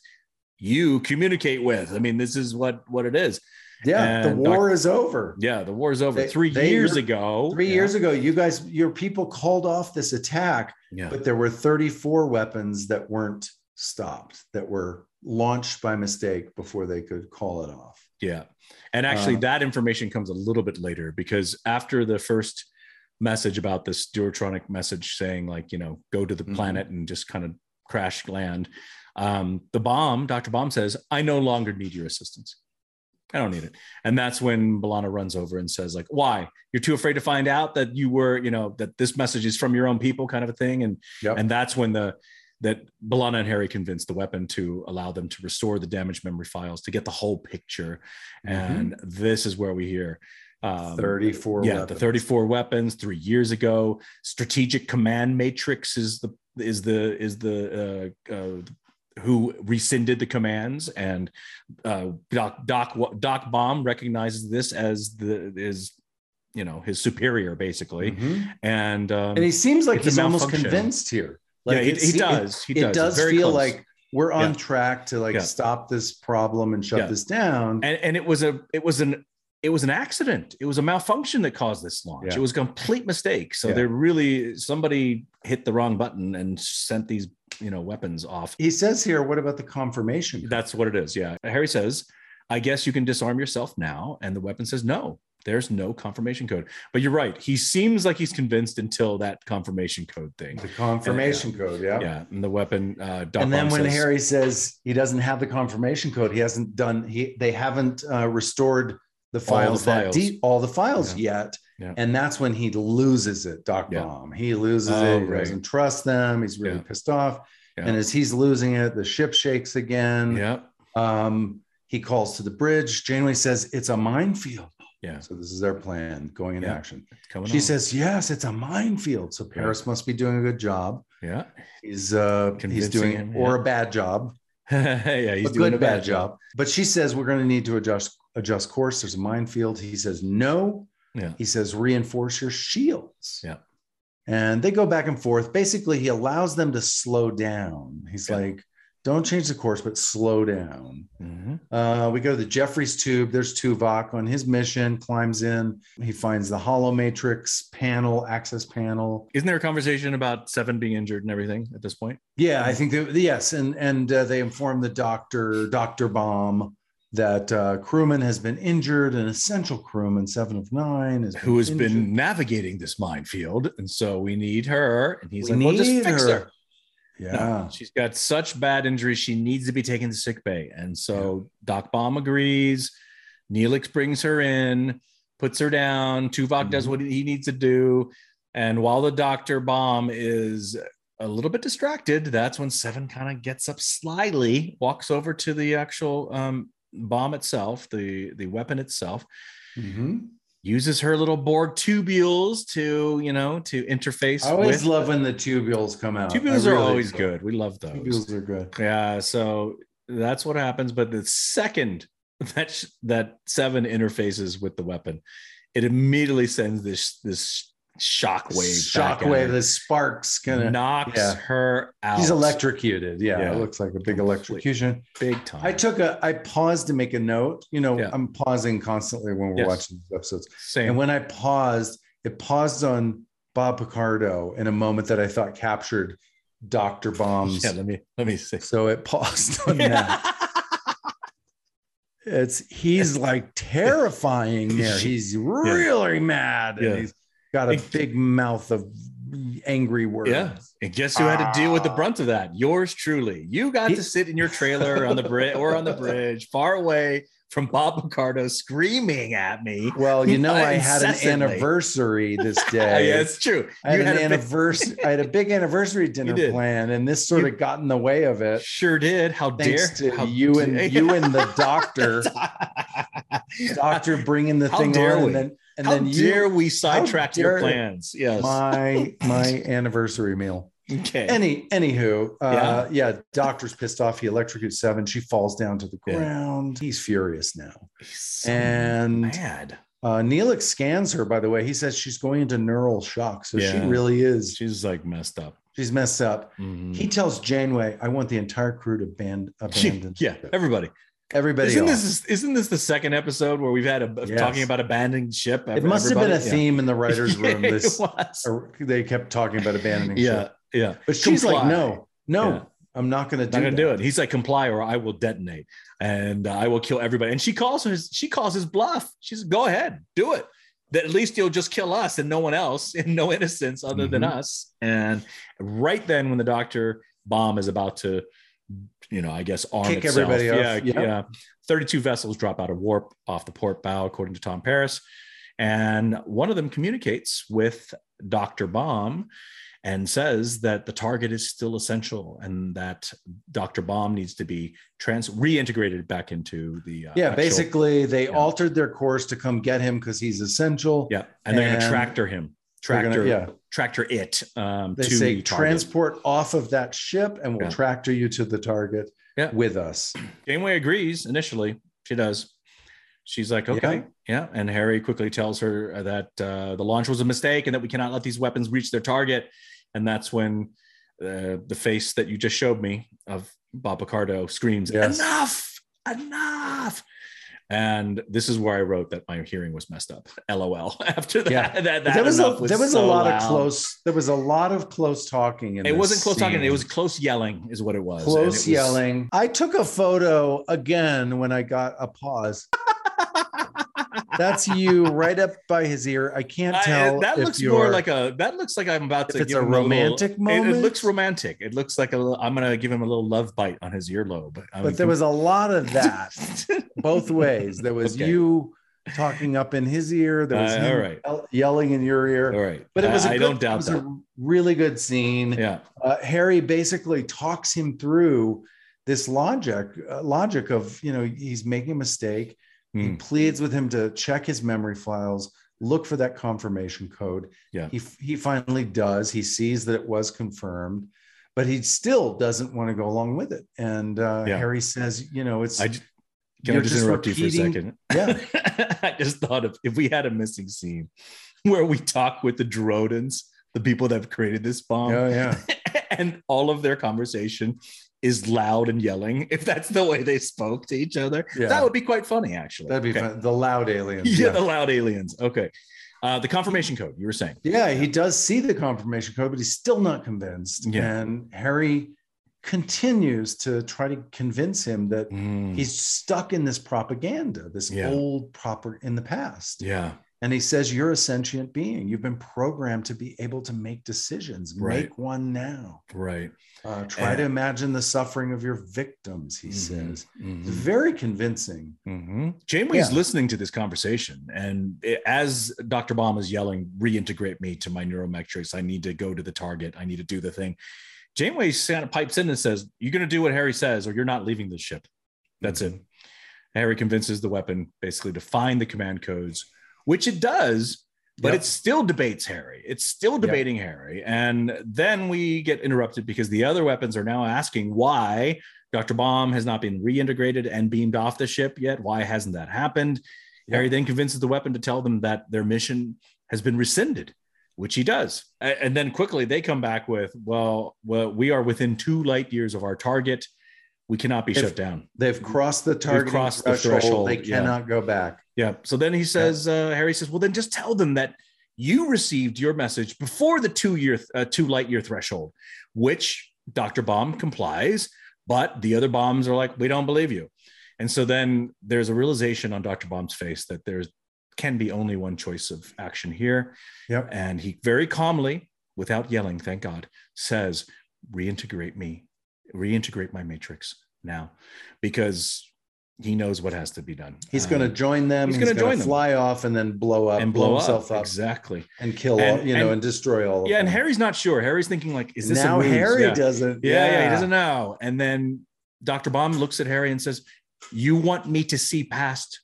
you communicate with. I mean, this is what, what it is. Yeah, the And war Doc- is over. Yeah, the war is over. They- Three they- years ago. Three yeah, years ago, you guys, your people called off this attack, Yeah. but there were thirty-four weapons that weren't stopped, that were launched by mistake before they could call it off. Yeah. And actually, Uh, that information comes a little bit later because after the first message about this Duotronic message saying, like, you know, go to the Mhm. planet and just kind of crash land, um, the bomb, Doctor Bomb says, I no longer need your assistance. I don't need it. And that's when B'Elanna runs over and says, like, why? You're too afraid to find out that you were, you know, that this message is from your own people, kind of a thing. And Yep. and that's when the that B'Elanna and Harry convinced the weapon to allow them to restore the damaged memory files to get the whole picture. And this is where we hear um, thirty-four yeah, weapons. the thirty-four weapons three years ago. Strategic command matrix is the is the is the uh, uh, who rescinded the commands, and uh, Doc Doc Doc Baum recognizes this as the is you know his superior basically, Mhm. and um, And he seems like it's a he's almost malfunction. convinced here. Yeah, he- it's- he does. He it, does. It's does very feel close. like we're on Yeah. track to like Yeah. stop this problem and shut Yeah. this down. and and it was a it was an it was an accident. It was a malfunction that caused this launch. Yeah. It was a complete mistake. So Yeah. they're really somebody hit the wrong button and sent these you know weapons off. He says here, what about the confirmation? That's what it is. Yeah. Harry says, I guess you can disarm yourself now. And the weapon says, no, there's no confirmation code. But you're right. He seems like he's convinced until that confirmation code thing. The confirmation code, yeah. Yeah. And the weapon, uh, Doc And then Baum when says, Harry says he doesn't have the confirmation code, he hasn't done, he they haven't uh, restored the files, that files. deep, all the files Yeah. yet. Yeah. And that's when he loses it, Doc Yeah. Baum. He loses Oh, it. He right. doesn't trust them. He's really Yeah. pissed off. Yeah. And as he's losing it, the ship shakes again. yeah. Um, he calls to the bridge. Janeway says, it's a minefield. Yeah. So this is their plan going into Yeah. action. It's coming She on. says, yes, it's a minefield. So Paris must be doing a good job. yeah. He's uh, he's Convincing doing, him, or yeah. a bad job. yeah. He's a doing good a bad job. But she says we're going to need to adjust adjust course. There's a minefield. He says no. Yeah. He says reinforce your shields. Yeah. And they go back and forth. Basically, he allows them to slow down. He's Yeah. like, don't change the course, but slow down. Mhm. Uh, we go to the Jeffries tube. There's Tuvok on his mission, climbs in. He finds the hollow matrix panel, access panel. Isn't there a conversation about Seven being injured and everything at this point? Yeah, I think that, yes. And, and uh, they inform the doctor, Doctor Baum, that uh, crewman has been injured, an essential crewman, seven of nine, has who has injured. been navigating this minefield. And so we need her. And he's We like, well, just need fix her. her. Yeah. No, she's got such bad injuries. She needs to be taken to sick bay. And so yeah. Doc Baum agrees. Neelix brings her in, puts her down. Tuvok mm-hmm. does what he needs to do. And while the Doctor Baum is a little bit distracted, that's when Seven kind of gets up slyly, walks over to the actual um, bomb itself, the, the weapon itself, mm-hmm. uses her little Borg tubules to, you know, to interface. I always with. love when the tubules come out. Tubules really are always do. good. We love those. Tubules are good. Yeah. So that's what happens. But the second that sh- that Seven interfaces with the weapon, it immediately sends this this shockwave. Shockwave. The sparks gonna knocks yeah. her out. She's electrocuted. Yeah, Yeah. It looks like a big electrocution. Big time. I took a. I paused to make a note. You know, Yeah. I'm pausing constantly when we're Yes. watching these episodes. Same. And when I paused, it paused on Bob Picardo in a moment that I thought captured Doctor Baum's. Yeah. Let me let me see. So it paused on that. It's he's like terrifying there. He's really mad, and Yeah. he's got a big mouth of angry words. Yeah. And guess who had to deal with the brunt of that? Yours truly. You got He- to sit in your trailer on the bridge or on the bridge, far away from Bob Picardo screaming at me. Well, you know, I had an Incessantly. anniversary this Yeah, day. it's true. I had You an had a big- anniversary. I had a big anniversary dinner did. plan, and this sort You- of got in the way of it. Sure did. How Thanks dare to how you and dare- you and the doctor, doctor bringing the How thing dare on, we? and then and How then you, dare we sidetrack dare your plans? Yes. my my anniversary meal. okay. Any anywho, uh, Yeah. yeah, doctor's pissed off. He electrocutes Seven. She falls down to the Yeah. ground. He's furious now. He's so and mad. uh, Neelix scans her. By the way, he says she's going into neural shock. So she Yeah. really is. She's like messed up. She's messed up. Mhm. He tells Janeway, "I want the entire crew to band abandon." yeah. ship." Everybody. Everybody. Isn't off. this isn't this the second episode where we've had a Yes. talking about abandoning ship? It must have been a Everybody? Yeah. theme in the writers' room. Yeah, This it was. or they kept talking about abandoning Yeah, ship. yeah. But she's Comply. like, "No, no, Yeah. I'm not going to do Not gonna that." do it. He's like, comply or I will detonate, and uh, I will kill everybody. And she calls his she calls his bluff. She's go ahead, do it. That at least you'll just kill us and no one else, and no innocence other than Mhm. us. And right then, when the Doctor Bomb is about to, you know, I guess arm Kick itself, everybody off. yeah, Yep. yeah. thirty-two vessels drop out of warp off the port bow, according to Tom Paris, and one of them communicates with Doctor Bomb and says that the target is still essential and that Doctor Bomb needs to be trans reintegrated back into the uh, Yeah, actual- basically, they yeah. altered their course to come get him because he's essential. yeah, and they're going to and tractor him, they're gonna- tractor, yeah. tractor it. Um, They to say the target. transport off of that ship, and we'll Yeah. tractor you to the target Yeah. with us. Janeway agrees initially. She does. She's like, okay, yeah. And Harry quickly tells her that uh, the launch was a mistake and that we cannot let these weapons reach their target. And that's when uh, the face that you just showed me of Bob Picardo screams, Yes. enough, enough. And this is where I wrote that my hearing was messed up. L O L. After that, Yeah. that, that there was a enough there was so a lot loud. of close. There was a lot of close talking. In It this wasn't close talking. scene. It was close yelling, is what it was. And it close was- yelling. I took a photo again when I got a pause. That's you right up by his ear. I can't I- tell. that if looks you're- more like a. That looks like I'm about if to. it's give a him little- romantic it- It, moment? looks romantic. It looks like a. little- I'm gonna give him a little love bite on his earlobe. I But mean, there was a lot of that both ways. There was Okay. you talking up in his ear. There was Uh, him all right. yell- yelling in your ear. all right, But it was a I, I good, don't doubt it was that. a really good scene. Yeah, Uh, Harry basically talks him through this logic, uh, logic of, you know, he's making a mistake. He Hmm. pleads with him to check his memory files, look for that confirmation code. Yeah. He, he finally does. He sees that it was confirmed, but he still doesn't want to go along with it. And uh, Yeah. Harry says, you know, it's, I j- can I you're just, just interrupt you for a repeating- second? Yeah. I just thought of if we had a missing scene where we talk with the Drodans, the people that have created this bomb, oh, yeah. and all of their conversation is loud and yelling. If that's the way they spoke to each other, Yeah. that would be quite funny, actually. That'd be Okay. fun. The loud aliens. Yeah, Yeah. the loud aliens. Okay. Uh, the confirmation code you were saying. Yeah, he does see the confirmation code, but he's still not convinced. Yeah. And Harry continues to try to convince him that Mm. he's stuck in this propaganda, this Yeah. old proper in the past. Yeah. And he says, you're a sentient being. You've been programmed to be able to make decisions. Right. Make one now. Right. Uh, try And- to imagine the suffering of your victims, he Mhm. says. Mhm. It's very convincing. Mm-hmm. Janeway's Yeah. listening to this conversation, and it- as Doctor Baum is yelling, "Reintegrate me to my neurometrics. I need to go to the target. I need to do the thing." Janeway kind of pipes in and says, "You're going to do what Harry says, or you're not leaving the ship." That's Mm-hmm. it. Harry convinces the weapon basically to find the command codes, which it does, but Yep. it still debates Harry. It's still debating Harry. And then we get interrupted because the other weapons are now asking why Doctor Baum has not been reintegrated and beamed off the ship yet. Why hasn't that happened? Yep. Harry then convinces the weapon to tell them that their mission has been rescinded, which he does. A- And then quickly they come back with, well, well, we are within two light years of our target. We cannot be If- shut down. They've crossed the target crossed the threshold. threshold, They yeah. cannot go back. Yeah. So then he says, uh, Harry says, well, then just tell them that you received your message before the two year, uh, two light year threshold, which Doctor Baum complies, but the other bombs are like, we don't believe you. And so then there's a realization on Doctor Baum's face that there's can be only one choice of action here. Yep. And he very calmly, without yelling, thank God, says, reintegrate me, reintegrate my matrix now, because he knows what has to be done. He's going to Um, join them. he's He's, gonna going join to them. fly off and then blow up and blow, himself up. up, Exactly. and kill And- all, you know, and- and destroy all of Yeah, and them. Harry's not sure. Harry's thinking like, is this a now ruse? Harry yeah. doesn't. Yeah, yeah, he doesn't know. And then Doctor Baum looks at Harry and says, you want me to see past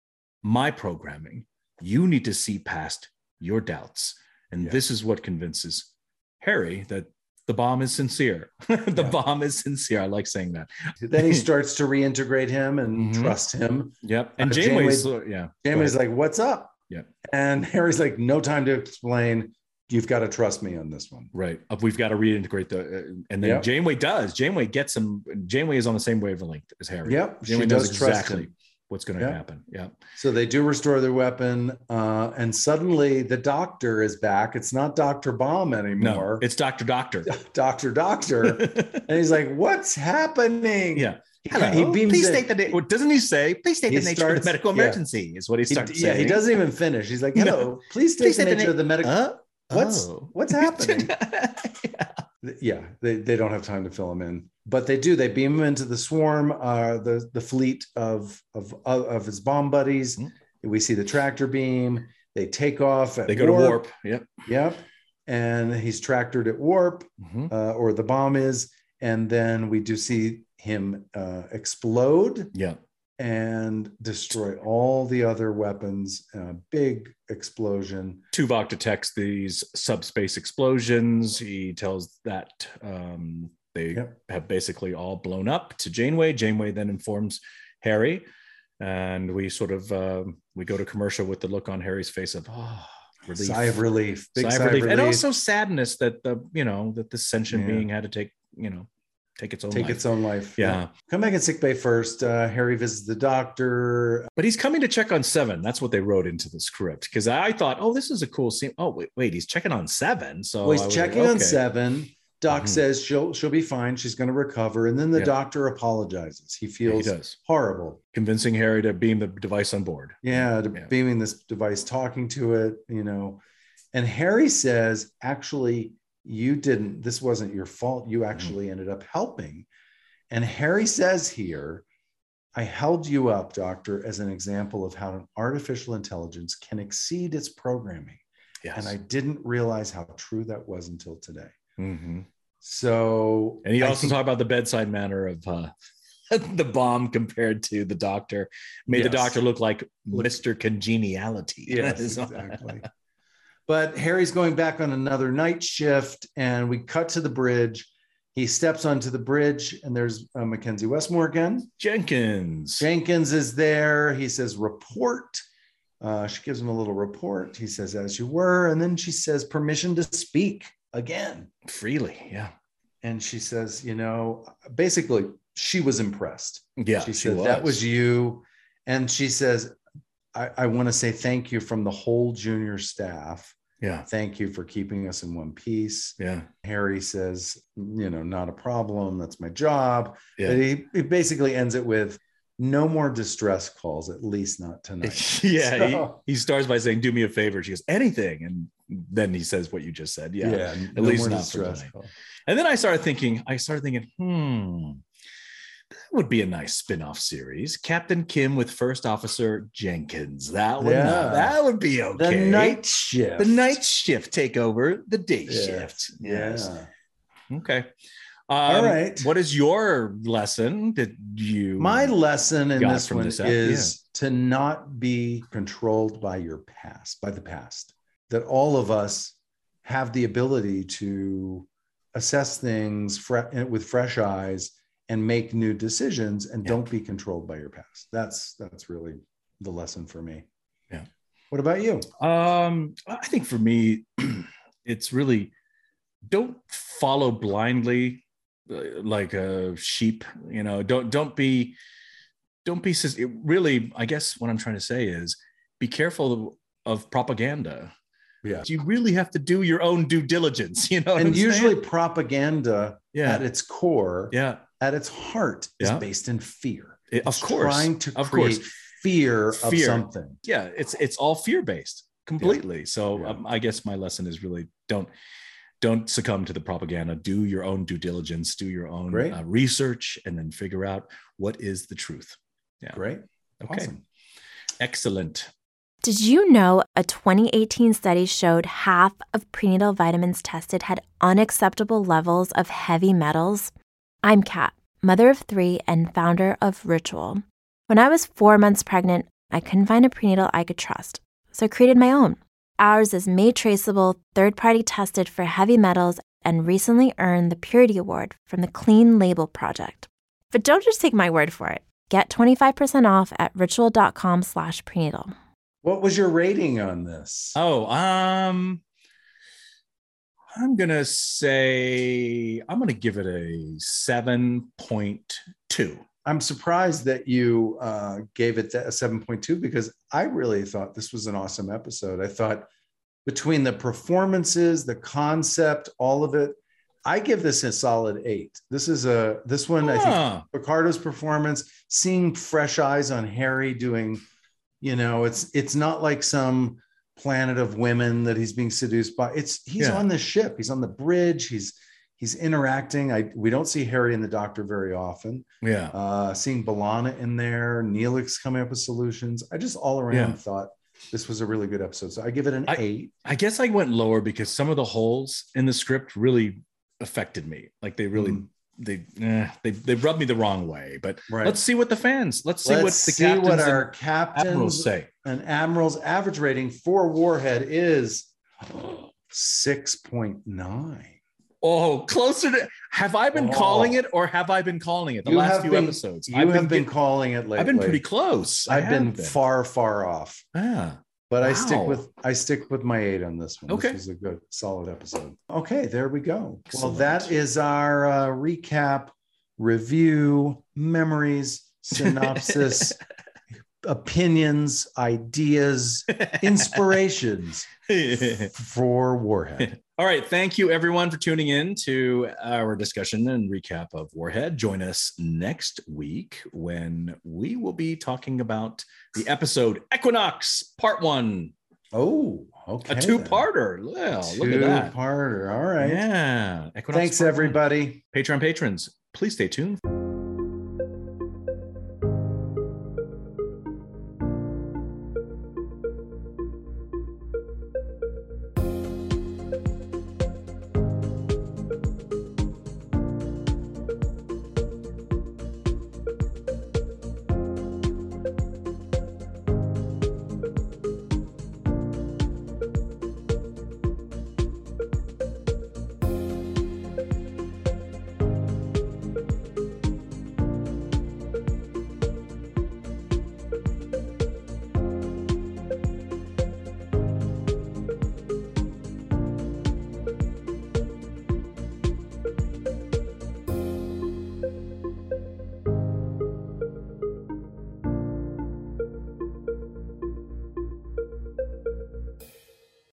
my programming. You need to see past your doubts. And Yeah. this is what convinces Harry that the bomb is sincere. the Yeah. bomb is sincere. I like saying that. Then he starts to reintegrate him and Mhm. trust him. Yep. And Uh, Janeway's, Janeway- yeah. go Janeway's ahead. like, what's up? Yeah. And Harry's like, no time to explain. You've got to trust me on this one. Right. Uh, We've got to reintegrate the, uh, and then Yep. Janeway does. Janeway gets him. Janeway is on the same wavelength as Harry. Yep. Janeway She knows does trust exactly him. what's going to Yep. happen. Yeah. So they do restore their weapon. Uh, and suddenly the doctor is back. It's not Doctor Baum No, anymore. it's Doctor Doctor. Doctor Doctor. And he's like, what's happening? Yeah. He, Hello. he beams please in. state the name. What doesn't he say? Please state He the nature starts- of the medical yeah. emergency. Is what he He- starts yeah, saying. he doesn't even finish. He's like, No. hello, please state Please the state the nature na- of the medical. Huh? What's Oh. what's happening? yeah. Yeah, they, they don't have time to fill him in, but they do. They beam him into the swarm, uh, the the fleet of of of his bomb buddies. Mhm. We see the tractor beam. They take off. At They go to warp. Yep. Yep, and he's tractored at warp, Mhm. uh, or the bomb is, and then we do see him uh, explode Yeah. and destroy all the other weapons. A big explosion. Tuvok detects these subspace explosions. He tells that um, they Yep. have basically all blown up to Janeway. Janeway then informs Harry, and we sort of um, we go to commercial with the look on Harry's face of oh, relief, Sigh of relief. Big sigh sigh, of relief. of and relief. also sadness that the you know that the sentient Yeah. being had to take you know take its own take life. its own life. Yeah. Come back in sick bay first. Uh, Harry visits the doctor. But he's coming to check on Seven. That's what they wrote into the script. Because I thought, oh, this is a cool scene. Oh, wait, wait, he's checking on Seven. So Well, I he's was checking like, on okay. Seven. Doc Mhm. says she'll she'll be fine. She's going to recover. And then the Yeah. doctor apologizes. He Yeah, he feels does. horrible. Convincing Harry to beam the device on board. Yeah, to Yeah. beaming this device, talking to it, you know. And Harry says, actually, you didn't. This wasn't your fault. You actually ended up helping. And Harry says here, I held you up, doctor, as an example of how an artificial intelligence can exceed its programming. Yes. And I didn't realize how true that was until today. Mhm. So, And he I also think- talked about the bedside manner of uh, the bomb compared to the doctor. Made the Yes. doctor look like Look- Mister Congeniality. Yes, exactly. But Harry's going back on another night shift, and we cut to the bridge. He steps onto the bridge, and there's uh, Mackenzie Westmore again. Jenkins. Jenkins is there. He says, report. Uh, she gives him a little report. He says, as you were. And then she says, permission to speak again. Freely. Yeah. And she says, you know, basically, she was impressed. Yeah. She said, that was you. And she says, I, I want to say thank you from the whole junior staff. Yeah. Thank you for keeping us in one piece. Yeah. Harry says, you know, not a problem. That's my job. Yeah. But he, he basically ends it with no more distress calls, at least not tonight. yeah. So, he, he starts by saying, do me a favor. She goes, anything. And then he says what you just said. Yeah. yeah At no least more not for distress tonight. calls. And then I started thinking, I started thinking, hmm, that would be a nice spin-off series. Captain Kim with First Officer Jenkins. That would Yeah. not, that would be The okay. night shift. The night shift take over the day Yes. shift. Yes. Yeah. Okay. Um, All right. What is your lesson that you My lesson in got this from one this app? is to not be controlled by your past, by the past. That all of us have the ability to assess things fre- with fresh eyes and make new decisions, and Yeah. don't be controlled by your past. That's that's really the lesson for me. Yeah. What about you? Um, I think for me, it's really don't follow blindly uh, like a sheep. You know, don't don't be don't be it really. I guess what I'm trying to say is be careful of, of propaganda. Yeah. You really have to do your own due diligence. You know, what And I'm usually saying? propaganda Yeah. at its core, yeah, at its heart, is Yeah. based in fear. It- of It's course, trying to of create course. fear, of Fear. something. yeah. It's it's all fear based completely. So Yeah. um, I guess my lesson is really don't don't succumb to the propaganda. Do your own due diligence. Do your own Great. uh, research, and then figure out what is the truth. Yeah. Great. Okay. Awesome. Excellent. Did you know a twenty eighteen study showed half of prenatal vitamins tested had unacceptable levels of heavy metals? I'm Kat, mother of three and founder of Ritual. When I was four months pregnant, I couldn't find a prenatal I could trust, so I created my own. Ours is made traceable, third-party tested for heavy metals, and recently earned the Purity Award from the Clean Label Project. But don't just take my word for it. Get twenty-five percent off at ritual.com slash prenatal. What was your rating on this? Oh, um, I'm gonna say I'm gonna give it a seven point two. I'm surprised that you uh, gave it a seven point two, because I really thought this was an awesome episode. I thought between the performances, the concept, all of it, I give this a solid eight. This is a this one. I think Picardo's performance, seeing fresh eyes on Harry doing, you know, it's it's not like some planet of women that he's being seduced by. It's he's Yeah. on the ship. He's on the bridge. He's he's interacting. I we don't see Harry and the doctor very often. Yeah. Uh, seeing B'Elanna in there, Neelix coming up with solutions. I just all around Yeah. thought this was a really good episode. So I give it an I- eight. I guess I went lower because some of the holes in the script really affected me. Like they really Mm. they eh, they they rubbed me the wrong way. But Right. let's see what the fans, let's see Let's what the see captains what and our captains admirals say. and admirals average rating for Warhead is six point nine. Oh, closer to. Have I been Oh. calling it, or have I been calling it the You last have few been- episodes? You I've have been get- calling it lately. I've been pretty close. I I've been, have far, far off. Ah, But I stick Wow. with I stick with my eight on this one. Okay. This was a good, solid episode. Okay, there we go. Excellent. Well, that is our uh, recap, review, memories, synopsis, opinions, ideas, inspirations for Warhead. All right. Thank you, everyone, for tuning in to our discussion and recap of Warhead. Join us next week when we will be talking about the episode Equinox Part One, Oh, okay. a then. two-parter. Well, look at that. Two-parter. All right. Yeah. Equinox Thanks, Part One. everybody. Patreon patrons, please stay tuned.